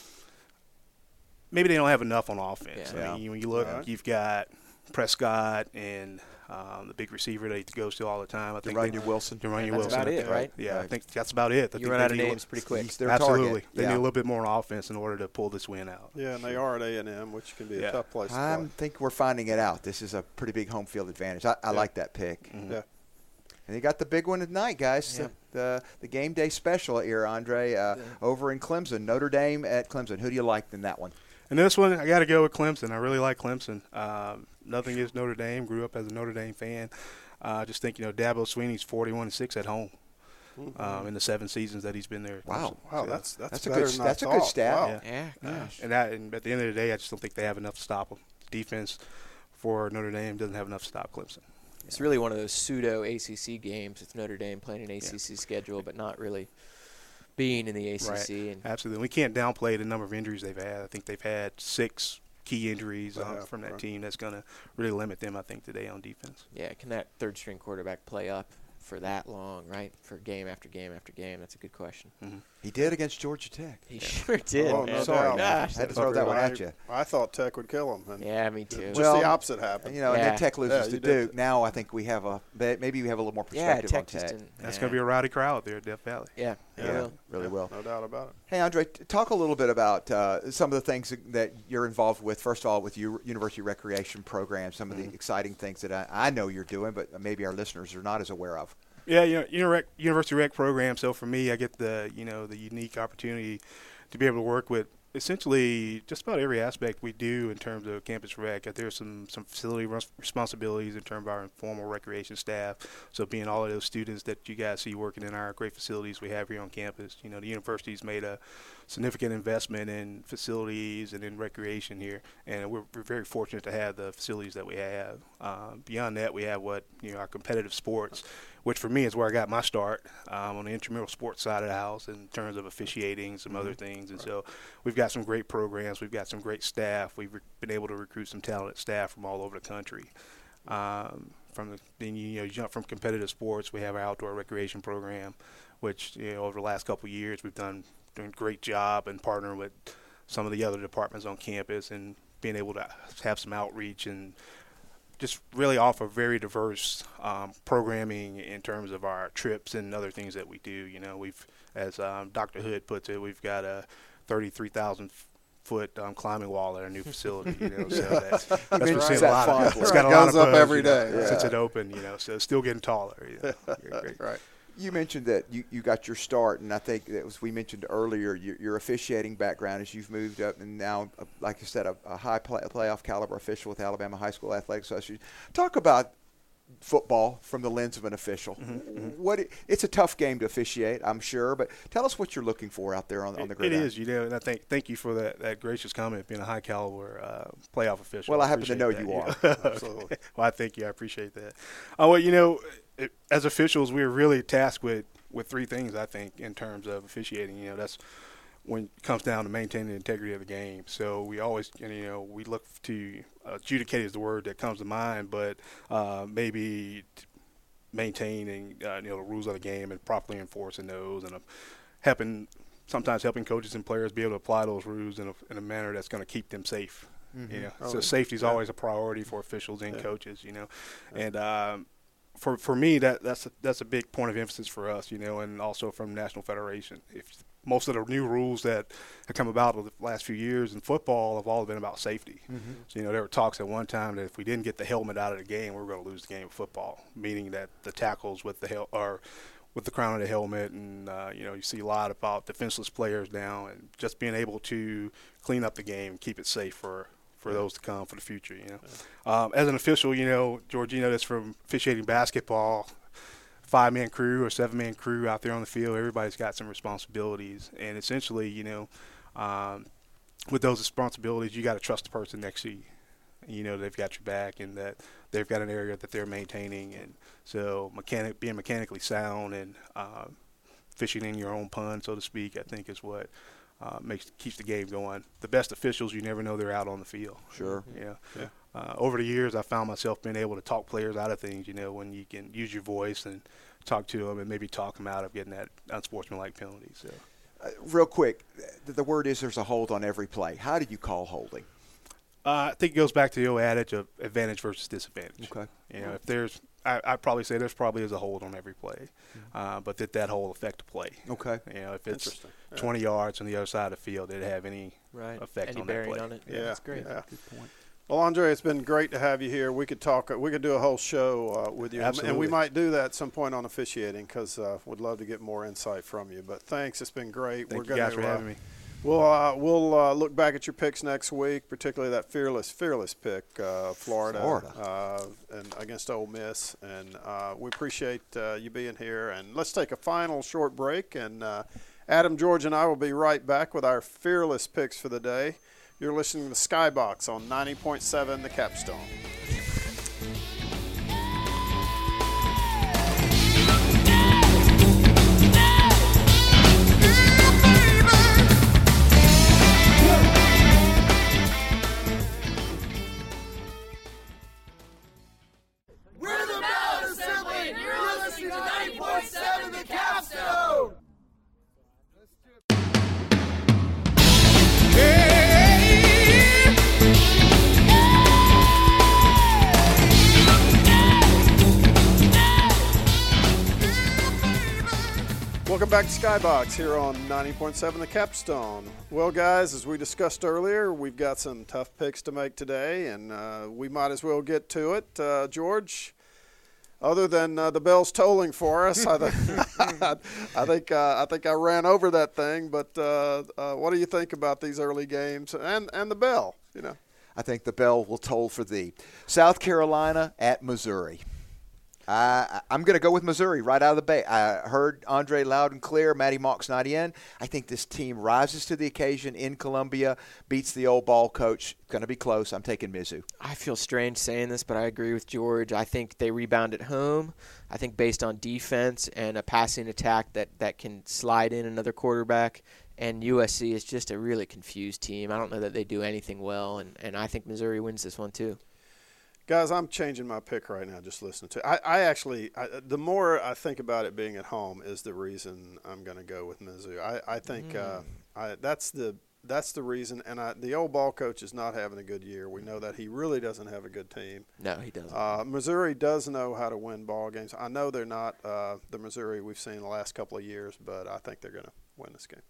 maybe they don't have enough on offense. Yeah. I mean, when you look, All right. you've got Prescott and um, the big receiver that he goes to all the time. I think De'Runnya they- Wilson. De'Runnya That's Wilson. about I it, think. right? Yeah, I Right. think that's about it. I You think run they out of need a names pretty quick. He's their Absolutely. target. They Yeah. need a little bit more on offense in order to pull this win out. Yeah, and they are at A and M, which can be a Yeah. tough place to I play. think we're finding it out. This is a pretty big home field advantage. I, I Yeah. like that pick. Mhm. Yeah. And you got the big one tonight, guys. Yeah. The, the the game day special here, Andre, uh, over in Clemson. Notre Dame at Clemson. Who do you like in that one? And this one, I got to go with Clemson. I really like Clemson. Um, nothing against Notre Dame. Grew up as a Notre Dame fan. I uh, just think, you know, Dabo Swinney's forty-one and six at home um, in the seven seasons that he's been there. at Wow. Clemson. Wow, So, that's that's, That's a better good- than I that's a good thought. stat. Wow. Yeah, uh, gosh. and, that, and at the end of the day, I just don't think they have enough to stop them. Defense for Notre Dame doesn't have enough to stop Clemson. It's really one of those pseudo A C C games. It's Notre Dame playing an A C C schedule, but not really being in the A C C. And Absolutely. We can't downplay the number of injuries they've had. I think they've had six key injuries They um, have, from that right. team that's going to really limit them, I think, today on defense. yeah, can that third string quarterback play up for that long, right? For game after game after game? That's a good question. He did against Georgia Tech. He sure did. Oh, man. no Sorry, doubt. Gosh, had to that throw was that one I, at you. I thought Tech would kill them. And Yeah, me too. Just Well, the opposite happened. You know, and Yeah. then Tech loses Yeah, to you did. Duke. Now I think we have a maybe we have a little more yeah, perspective Tech on just Tech. didn't. That's yeah. going to be a rowdy crowd there at Death Valley. Yeah, Yeah, it will. really will. No doubt about it. Hey, Andre, t- talk a little bit about uh, some of the things that you're involved with. First of all, with your university recreation program, some of the exciting things that I, I know you're doing, but maybe our listeners are not as aware of. Yeah, you know, Unirec, University Rec program. So for me, I get the you know the unique opportunity to be able to work with essentially just about every aspect we do in terms of campus rec. There's some some facility res- responsibilities in terms of our informal recreation staff. So being all of those students that you guys see working in our great facilities we have here on campus. You know, the university's made a significant investment in facilities and in recreation here, and we're, we're very fortunate to have the facilities that we have. Um, beyond that, we have what you know our competitive sports, which for me is where I got my start um, on the intramural sports side of the house in terms of officiating, some other things. And so we've got some great programs. We've got some great staff. We've re- been able to recruit some talented staff from all over the country. Um, from the then you know you jump from competitive sports, we have our outdoor recreation program, which you know over the last couple of years we've done doing a great job and partnering with some of the other departments on campus and being able to have some outreach and just really offer very diverse um, programming in terms of our trips and other things that we do. You know, we've, as um, Doctor Hood puts it, we've got a thirty-three thousand foot um, climbing wall at our new facility. You know, so that, that's I mean, we're seeing that a lot fun. of. It's Right. got a lot Goes of up buzz, every you know, day. Yeah. since it opened. You know, so it's still getting taller. You know. Great. Right. You mentioned that you, you got your start, and I think that was we mentioned earlier your, your officiating background as you've moved up, and now, uh, like I said, a, a high play, playoff caliber official with Alabama High School Athletic Association. Talk about football from the lens of an official. Mm-hmm. What it, it's a tough game to officiate, I'm sure, but tell us what you're looking for out there on, on the It gridiron. is, you know, and I think thank you for that, that gracious comment, being a high caliber uh, playoff official. Well, I happen to know appreciate you that. are. Absolutely. Well, I thank you. I appreciate that. Uh, well, you know, it, as officials, we're really tasked with, with three things, I think, in terms of officiating. You know, that's when it comes down to maintaining the integrity of the game. So we always, you know, we look to uh, adjudicate is the word that comes to mind, but uh, maybe t- maintaining, uh, you know, the rules of the game and properly enforcing those, and uh, helping, sometimes helping coaches and players be able to apply those rules in a, in a manner that's going to keep them safe. Mm-hmm. You know, Oh, so safety is yeah. always a priority for officials and Yeah. coaches. You know, Yeah. and um, for for me, that that's a, that's a big point of emphasis for us. You know, and also from the National Federation. If most of the new rules that have come about over the last few years in football have all been about safety. Mm-hmm. So, you know, there were talks at one time that if we didn't get the helmet out of the game, we were going to lose the game of football, meaning that the tackles with the hel- or with the crown of the helmet, and, uh, you know, you see a lot about defenseless players now, and just being able to clean up the game and keep it safe for, for those to come for the future, you know. Um, as an official, you know, George, you know this from officiating basketball, five-man crew or seven-man crew out there on the field, everybody's got some responsibilities. And essentially, you know, um, with those responsibilities, you got to trust the person next to you. You know, they've got your back and that they've got an area that they're maintaining. And so mechanic, being mechanically sound and uh, fishing in your own pond, so to speak, I think is what uh, makes keeps the game going. The best officials, you never know they're out on the field. Sure. You know? Yeah. Uh, over the years, I found myself being able to talk players out of things, you know, when you can use your voice and talk to them and maybe talk them out of getting that unsportsmanlike penalty. So, Uh, real quick, the, the word is there's a hold on every play. How do you call holding? uh, I think it goes back to the old adage of advantage versus disadvantage. Okay. You know, if there's, I, I'd probably say there's probably is a hold on every play, uh, but that that hold affect the play. Okay. You know, if it's Interesting. Yeah. twenty yards on the other side of the field, did it have any Right. effect Any on that bearing play? on it? Yeah, That's great. Yeah. Good point. Well, Andre, it's been great to have you here. We could talk. We could do a whole show uh, with you, and Absolutely. we might do that at some point on officiating because uh, we'd love to get more insight from you. But thanks, it's been great. Thank We're you gonna, guys for uh, having me. We'll uh, we'll uh, look back at your picks next week, particularly that fearless fearless pick, uh, Florida, Florida. Uh, and against Ole Miss. And uh, we appreciate uh, you being here. And let's take a final short break. And uh, Adam, George, and I will be right back with our fearless picks for the day. You're listening to the Skybox on ninety point seven The Capstone. We're the Ballot Assembly, and you're listening to ninety point seven The Capstone. Welcome back to Skybox here on ninety point seven The Capstone. Well, guys, as we discussed earlier, we've got some tough picks to make today, and uh, we might as well get to it. Uh, George, other than uh, the bells tolling for us, I, th- I think uh, I think I ran over that thing. But uh, uh, what do you think about these early games and and the bell? You know, I think the bell will toll for thee. South Carolina at Missouri. I, I'm going to go with Missouri right out of the bay. I heard Andre loud and clear. Matty Mock's not in. I think this team rises to the occasion in Columbia, beats the old ball coach. Going to be close. I'm taking Mizzou. I feel strange saying this, but I agree with George. I think they rebound at home. I think based on defense and a passing attack that, that can slide in another quarterback. And U S C is just a really confused team. I don't know that they do anything well, and, and I think Missouri wins this one too. guys, I'm changing my pick right now. Just listening to. I, I actually, I, the more I think about it being at home, is the reason I'm going to go with Mizzou. I, I think Mm. uh, I, that's the that's the reason. And I, the old ball coach is not having a good year. We know that he really doesn't have a good team. No, he doesn't. Uh, Missouri does know how to win ball games. I know they're not uh, the Missouri we've seen the last couple of years, but I think they're going to win this game.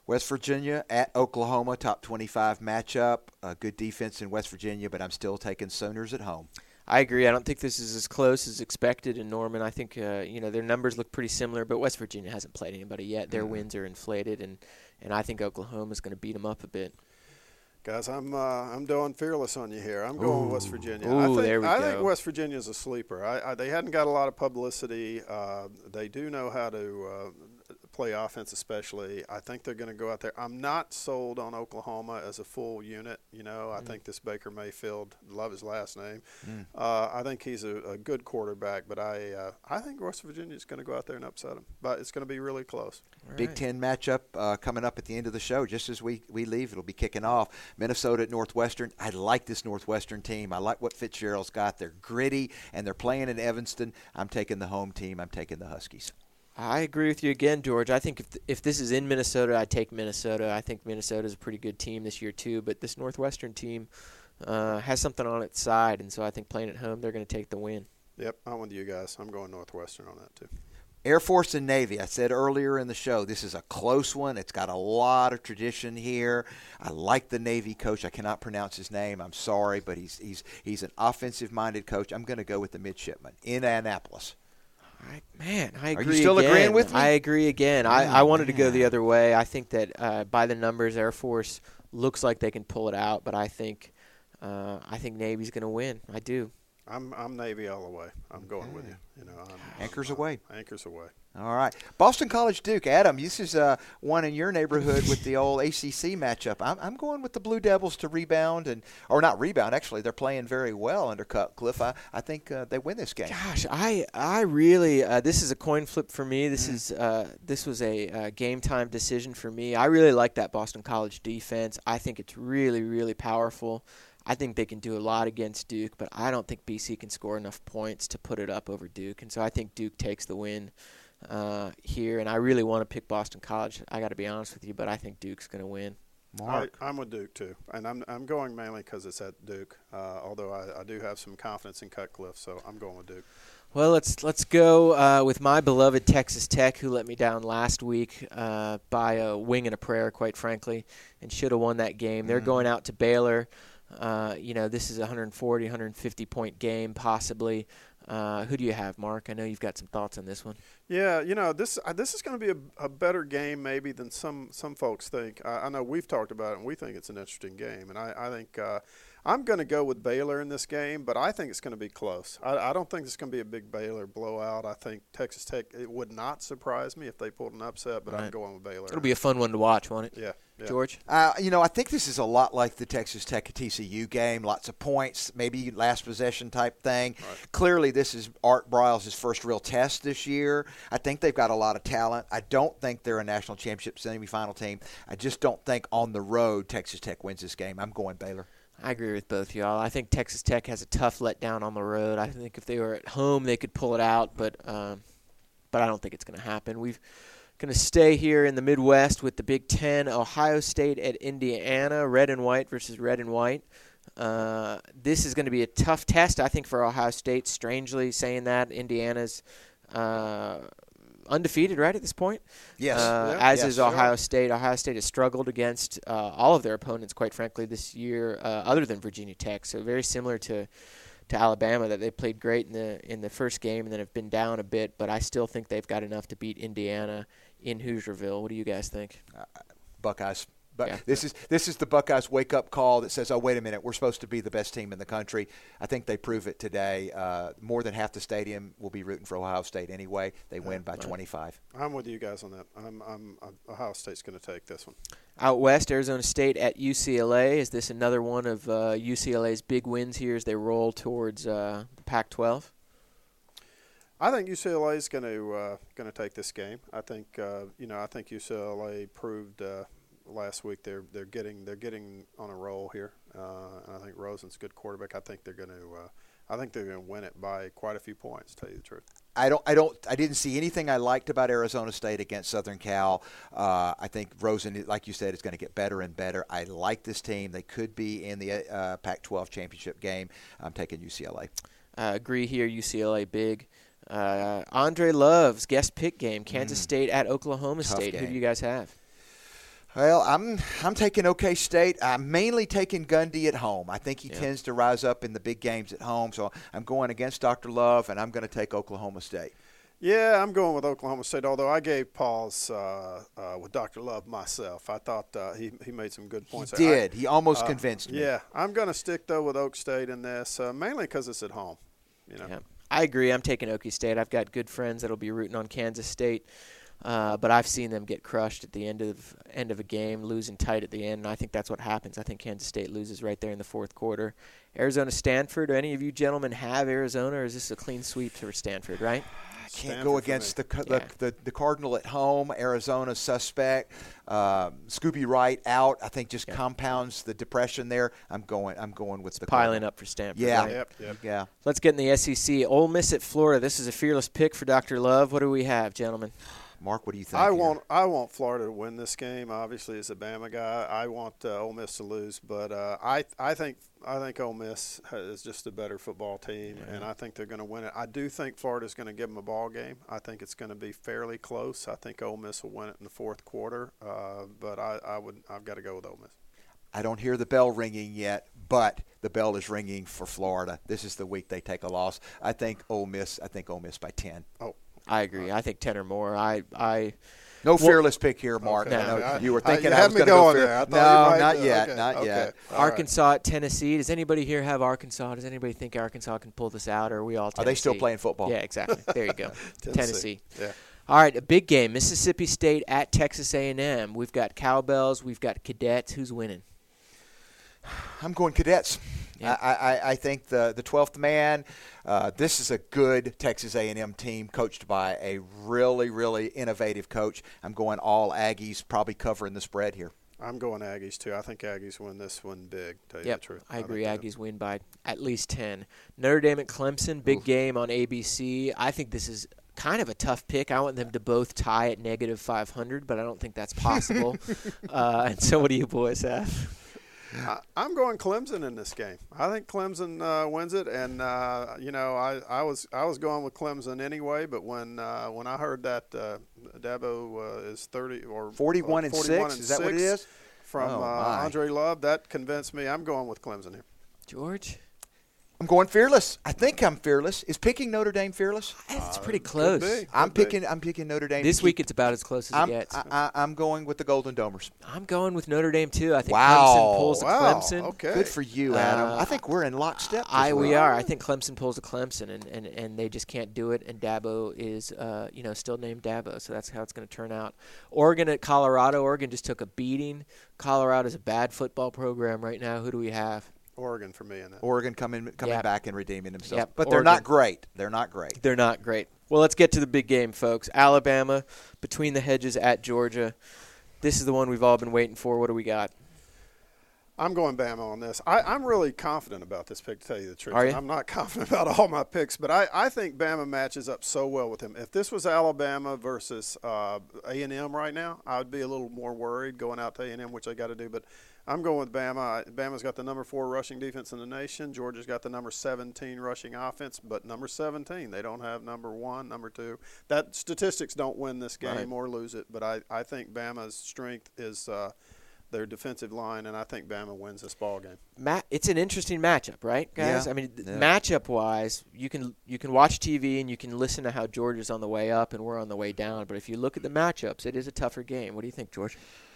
West Virginia at Oklahoma, top twenty-five matchup. Uh, good defense in West Virginia, but I'm still taking Sooners at home. I agree. I don't think this is as close as expected in Norman. I think uh, you know their numbers look pretty similar, but West Virginia hasn't played anybody yet. Their mm-hmm. wins are inflated, and, and I think Oklahoma is going to beat them up a bit. Guys, I'm uh, I'm doing fearless on you here. I'm going Ooh. West Virginia. Ooh, I think, there we I go. think West Virginia is a sleeper. I, I, they hadn't got a lot of publicity. Uh, they do know how to uh, play offense, especially. I think they're going to go out there. I'm not sold on Oklahoma as a full unit. You know, I mm. think this Baker Mayfield, love his last name. Mm. Uh, I think he's a, a good quarterback, but I uh, I think West Virginia is going to go out there and upset him. But it's going to be really close. All Big right. Ten matchup uh, coming up at the end of the show. Just as we, we leave, it'll be kicking off. Minnesota at Northwestern. I like this Northwestern team. I like what Fitzgerald's got. They're gritty, and they're playing in Evanston. I'm taking the home team. I'm taking the Huskies. I agree with you again, George. I think if th- if this is in Minnesota, I'd take Minnesota. I think Minnesota's a pretty good team this year too, but this Northwestern team uh, has something on its side, and so I think playing at home, they're going to take the win. Yep, I'm with you guys. I'm going Northwestern on that too. Air Force and Navy. I said earlier in the show, this is a close one. It's got a lot of tradition here. I like the Navy coach. I cannot pronounce his name. I'm sorry, but he's he's he's an offensive-minded coach. I'm going to go with the midshipman in Annapolis. I, man, I agree. Are you still again. agreeing with me? I agree again. Oh, I, I wanted man. to go the other way. I think that uh, by the numbers, Air Force looks like they can pull it out, but I think uh, I think Navy's going to win. I do. I'm I'm Navy all the way. I'm going okay. with you. You know, I'm, anchors I'm, away. Anchors away. All right, Boston College Duke. Adam, this is uh, one in your neighborhood with the old A C C matchup. I'm I'm going with the Blue Devils to rebound and or not rebound. Actually, they're playing very well under Cutcliffe. I I think uh, they win this game. Gosh, I I really uh, this is a coin flip for me. This mm. is uh, this was a uh, game time decision for me. I really like that Boston College defense. I think it's really really powerful. I think they can do a lot against Duke, but I don't think B C can score enough points to put it up over Duke, and so I think Duke takes the win uh, here. And I really want to pick Boston College. I got to be honest with you, but I think Duke's going to win. Mark. I, I'm with Duke too, and I'm I'm going mainly because it's at Duke. Uh, although I, I do have some confidence in Cutcliffe, so I'm going with Duke. Well, let's let's go uh, with my beloved Texas Tech, who let me down last week uh, by a wing and a prayer, quite frankly, and should have won that game. They're mm. going out to Baylor. Uh, you know, this is a one forty, one fifty point game, possibly. Uh, who do you have, Mark? I know you've got some thoughts on this one. Yeah, you know, this uh, this is going to be a, a better game maybe than some, some folks think. I, I know we've talked about it, and we think it's an interesting game. And I, I think uh, I'm going to go with Baylor in this game, but I think it's going to be close. I, I don't think it's going to be a big Baylor blowout. I think Texas Tech, it would not surprise me if they pulled an upset, but right. I'm going with Baylor. It'll be a fun one to watch, won't it? Yeah. Yeah. George? Uh, you know, I think this is a lot like the Texas Tech T C U game. Lots of points, maybe last possession type thing. Right. Clearly, this is Art Briles' first real test this year. I think they've got a lot of talent. I don't think they're a national championship semifinal team. I just don't think on the road Texas Tech wins this game. I'm going Baylor. I agree with both y'all. I think Texas Tech has a tough letdown on the road. I think if they were at home, they could pull it out, but um, but I don't think it's going to happen. We've going to stay here in the Midwest with the Big Ten. Ohio State at Indiana, red and white versus red and white. Uh, this is going to be a tough test, I think, for Ohio State. Strangely saying that, Indiana's uh, undefeated, right, at this point? Yes. Uh, yeah. as yes, is Ohio sure. State. Ohio State has struggled against uh, all of their opponents, quite frankly, this year, uh, other than Virginia Tech. So very similar to to Alabama, that they played great in the in the first game and then have been down a bit, but I still think they've got enough to beat Indiana in Hoosierville. What do you guys think? Uh, Buckeyes. But yeah. this is this is the Buckeyes wake-up call that says, oh, wait a minute, we're supposed to be the best team in the country. I think they prove it today. Uh, more than half the stadium will be rooting for Ohio State anyway. They yeah, win by right. twenty-five. I'm with you guys on that. I'm, I'm, I'm Ohio State's going to take this one. Out west, Arizona State at U C L A. Is this another one of uh, U C L A's big wins here as they roll towards uh, the Pac twelve? I think U C L A is going to uh, going to take this game. I think uh, you know I think U C L A proved uh, last week they're they're getting they're getting on a roll here. Uh, and I think Rosen's a good quarterback. I think they're going to uh, I think they're going to win it by quite a few points. To tell you the truth. I don't. I don't. I didn't see anything I liked about Arizona State against Southern Cal. Uh, I think Rosen, like you said, is going to get better and better. I like this team. They could be in the uh, Pac twelve championship game. I'm taking U C L A. Uh, agree here. U C L A big. Uh, Andre Love's guest pick game. Kansas mm. State at Oklahoma Tough State. Game. Who do you guys have? Well, I'm I'm taking OK State. I'm mainly taking Gundy at home. I think he Yeah. tends to rise up in the big games at home. So I'm going against Doctor Love, and I'm going to take Oklahoma State. Yeah, I'm going with Oklahoma State, although I gave pause uh, uh, with Doctor Love myself. I thought uh, he, he made some good points. He there. did. he almost I, uh, convinced me. Yeah, I'm going to stick, though, with Oak State in this, uh, mainly because it's at home. You know? Yeah. I agree. I'm taking Okie State. I've got good friends that'll be rooting on Kansas State, uh, but I've seen them get crushed at the end of end of a game, losing tight at the end, and I think that's what happens. I think Kansas State loses right there in the fourth quarter. Arizona, Stanford. Do any of you gentlemen have Arizona, or is this a clean sweep for Stanford? Right? I can't Stanford go for against me. the, the, Yeah. the the Cardinal at home. Arizona suspect. Um, Scooby Wright out. I think just Yeah. compounds the depression there. I'm going. I'm going with the Piling Cardinal. up for Stanford. Yeah. Right? Yep, yep. Yeah. Let's get in the S E C. Ole Miss at Florida. This is a fearless pick for Doctor Love. What do we have, gentlemen? Mark, what do you think? I here? want I want Florida to win this game. Obviously, as a Bama guy, I want uh, Ole Miss to lose, but uh, I I think I think Ole Miss is just a better football team, Yeah. and I think they're going to win it. I do think Florida's going to give them a ball game. I think it's going to be fairly close. I think Ole Miss will win it in the fourth quarter, uh, but I, I would I've got to go with Ole Miss. I don't hear the bell ringing yet, but the bell is ringing for Florida. This is the week they take a loss. I think Ole Miss. I think Ole Miss by ten. Oh. I agree. I think ten or more. I, I No fearless pick here, Mark. Okay. I know I- you were I- thinking you I, had was me going to go going fear- there. I thought No, you might, not uh, yet. okay, Not okay. yet. All right. Arkansas at Tennessee. Does anybody here have Arkansas? Does anybody think Arkansas can pull this out, or are we all Tennessee? Are they still playing football? Yeah, exactly. There you go. Tennessee. Yeah. All right, a big game. Mississippi State at Texas A and M. We've got Cowbells. We've got Cadets. Who's winning? I'm going Cadets. Yeah. I, I, I think the the twelfth man. Uh, this is a good Texas A and M team coached by a really really innovative coach. I'm going all Aggies, probably covering the spread here. I'm going Aggies too. I think Aggies win this one big. To tell you Yep, the truth, I agree. think they Aggies win by at least ten. Notre Dame at Clemson, big Oof. game on A B C. I think this is kind of a tough pick. I want them to both tie at negative five hundred, but I don't think that's possible. uh, and so what do you boys have? I, I'm going Clemson in this game. I think Clemson uh, wins it, and uh, you know, I, I was I was going with Clemson anyway. But when uh, when I heard that uh, Dabo uh, is thirty or forty-one uh, and forty-one six. and Is that what it six is? from Oh, uh, my. Andre Love, that convinced me. I'm going with Clemson here. George? I'm going fearless. I think I'm fearless. Is picking Notre Dame fearless? It's pretty Could close. be. I'm Could be. picking. I'm picking Notre Dame. This to week keep- it's about as close as I'm, it gets. I, I, I'm going with the Golden Domers. I'm going with Notre Dame too. I think Wow. Clemson pulls a Wow. Clemson. Okay. Good for you, Adam. Uh, I think we're in lockstep. this I we week. are. I think Clemson pulls a Clemson, and, and, and they just can't do it. And Dabo is, uh, you know, still named Dabo, so that's how it's going to turn out. Oregon at Colorado. Oregon just took a beating. Colorado's a bad football program right now. Who do we have? Oregon for me in that. Oregon coming coming Yep. back and redeeming themselves. Yep. But they're Oregon. not great. They're not great. They're not great. Well, let's get to the big game, folks. Alabama between the hedges at Georgia. This is the one we've all been waiting for. What do we got? I'm going Bama on this. I, I'm really confident about this pick, to tell you the truth. Are you? I'm not confident about all my picks, but I, I think Bama matches up so well with him. If this was Alabama versus uh, A and M right now, I would be a little more worried going out to A and M, which I got to do. But I'm going with Bama. Bama's got the number four rushing defense in the nation. Georgia's got the number seventeen rushing offense, but number seventeen. They don't have number one, number two. That statistics don't win this game Right. or lose it, but I, I think Bama's strength is uh, – their defensive line, and I think Bama wins this ball game. Matt, it's an interesting matchup, right, guys? Yeah. I mean, th- Yeah. matchup-wise, you can you can watch T V and you can listen to how Georgia's on the way up and we're on the way down. But if you look at the matchups, it is a tougher game. What do you think, George?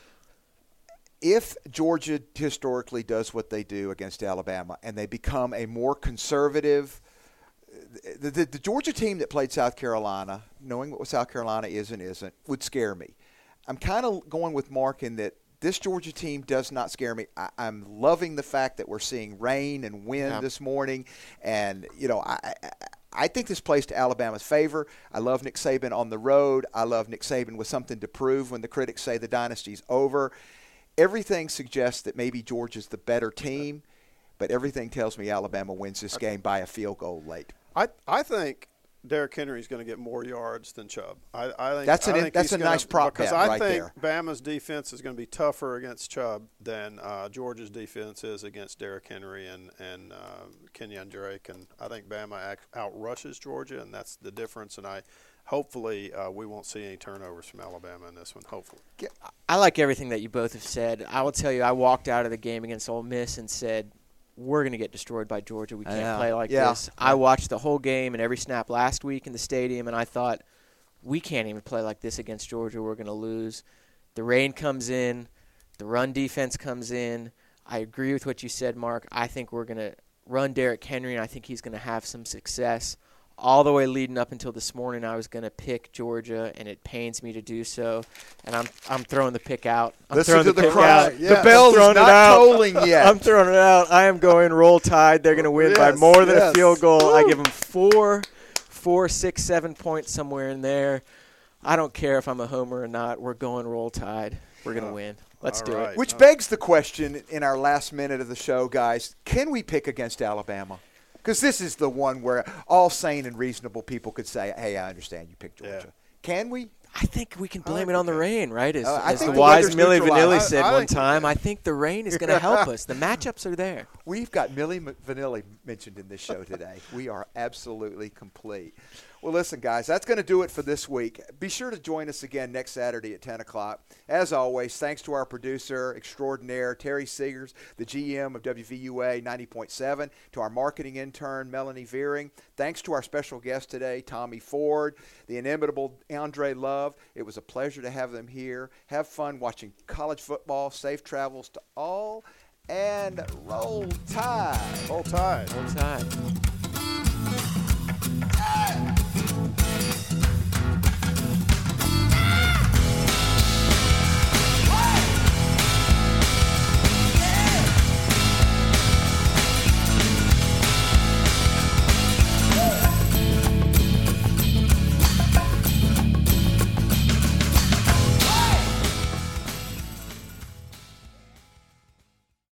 If Georgia historically does what they do against Alabama and they become a more conservative the, the, the Georgia team that played South Carolina, knowing what South Carolina is and isn't, would scare me. I'm kind of going with Mark in that this Georgia team does not scare me. I, I'm loving the fact that we're seeing rain and wind Yeah. this morning. And, you know, I, I, I think this plays to Alabama's favor. I love Nick Saban on the road. I love Nick Saban with something to prove when the critics say the dynasty's over. Everything suggests that maybe Georgia's the better team, but everything tells me Alabama wins this game by a field goal late. I I think Derrick Henry's going to get more yards than Chubb. I, I think That's an- I think that's he's a gonna, nice prop because bet I right think there. Bama's defense is going to be tougher against Chubb than uh, Georgia's defense is against Derrick Henry and and uh, Kenyon Drake, and I think Bama act, outrushes Georgia, and that's the difference. And I hopefully uh, we won't see any turnovers from Alabama in this one. Hopefully. I like everything that you both have said. I will tell you, I walked out of the game against Ole Miss and said, we're going to get destroyed by Georgia. We can't yeah. play like yeah. this. I watched the whole game and every snap last week in the stadium, and I thought, we can't even play like this against Georgia. We're going to lose. The rain comes in. The run defense comes in. I agree with what you said, Mark. I think we're going to run Derrick Henry, and I think he's going to have some success. All the way leading up until this morning, I was going to pick Georgia, and it pains me to do so. And I'm I'm throwing the pick out. I'm Listen throwing to the, the pick cry. out. Yeah. The bell is not tolling yet. I'm throwing it out. I am going Roll Tide. They're going to win yes, by more than yes. a field goal. Woo. I give them four, four, six, seven points somewhere in there. I don't care if I'm a homer or not. We're going Roll Tide. We're going to Oh. win. Let's All do right. it. Which begs the question in our last minute of the show, guys, can we pick against Alabama? Because this is the one where all sane and reasonable people could say, hey, I understand you picked Georgia. Yeah. Can we? I think we can blame think it on we the can. rain, right? As, Uh, I as think the the wise weather's Millie neutralized. Vanilli I- said I one think we time, can. I think the rain is going to help us. The matchups are there. We've got Millie M- Vanilli mentioned in this show today. We are absolutely complete. Well, listen, guys, that's going to do it for this week. Be sure to join us again next Saturday at ten o'clock. As always, thanks to our producer extraordinaire, Terry Seegers, the G M of W V U A ninety point seven, to our marketing intern, Melanie Veering. Thanks to our special guest today, Tommy Ford, the inimitable Andre Love. It was a pleasure to have them here. Have fun watching college football. Safe travels to all. And roll tide. Roll Tide. Roll Tide.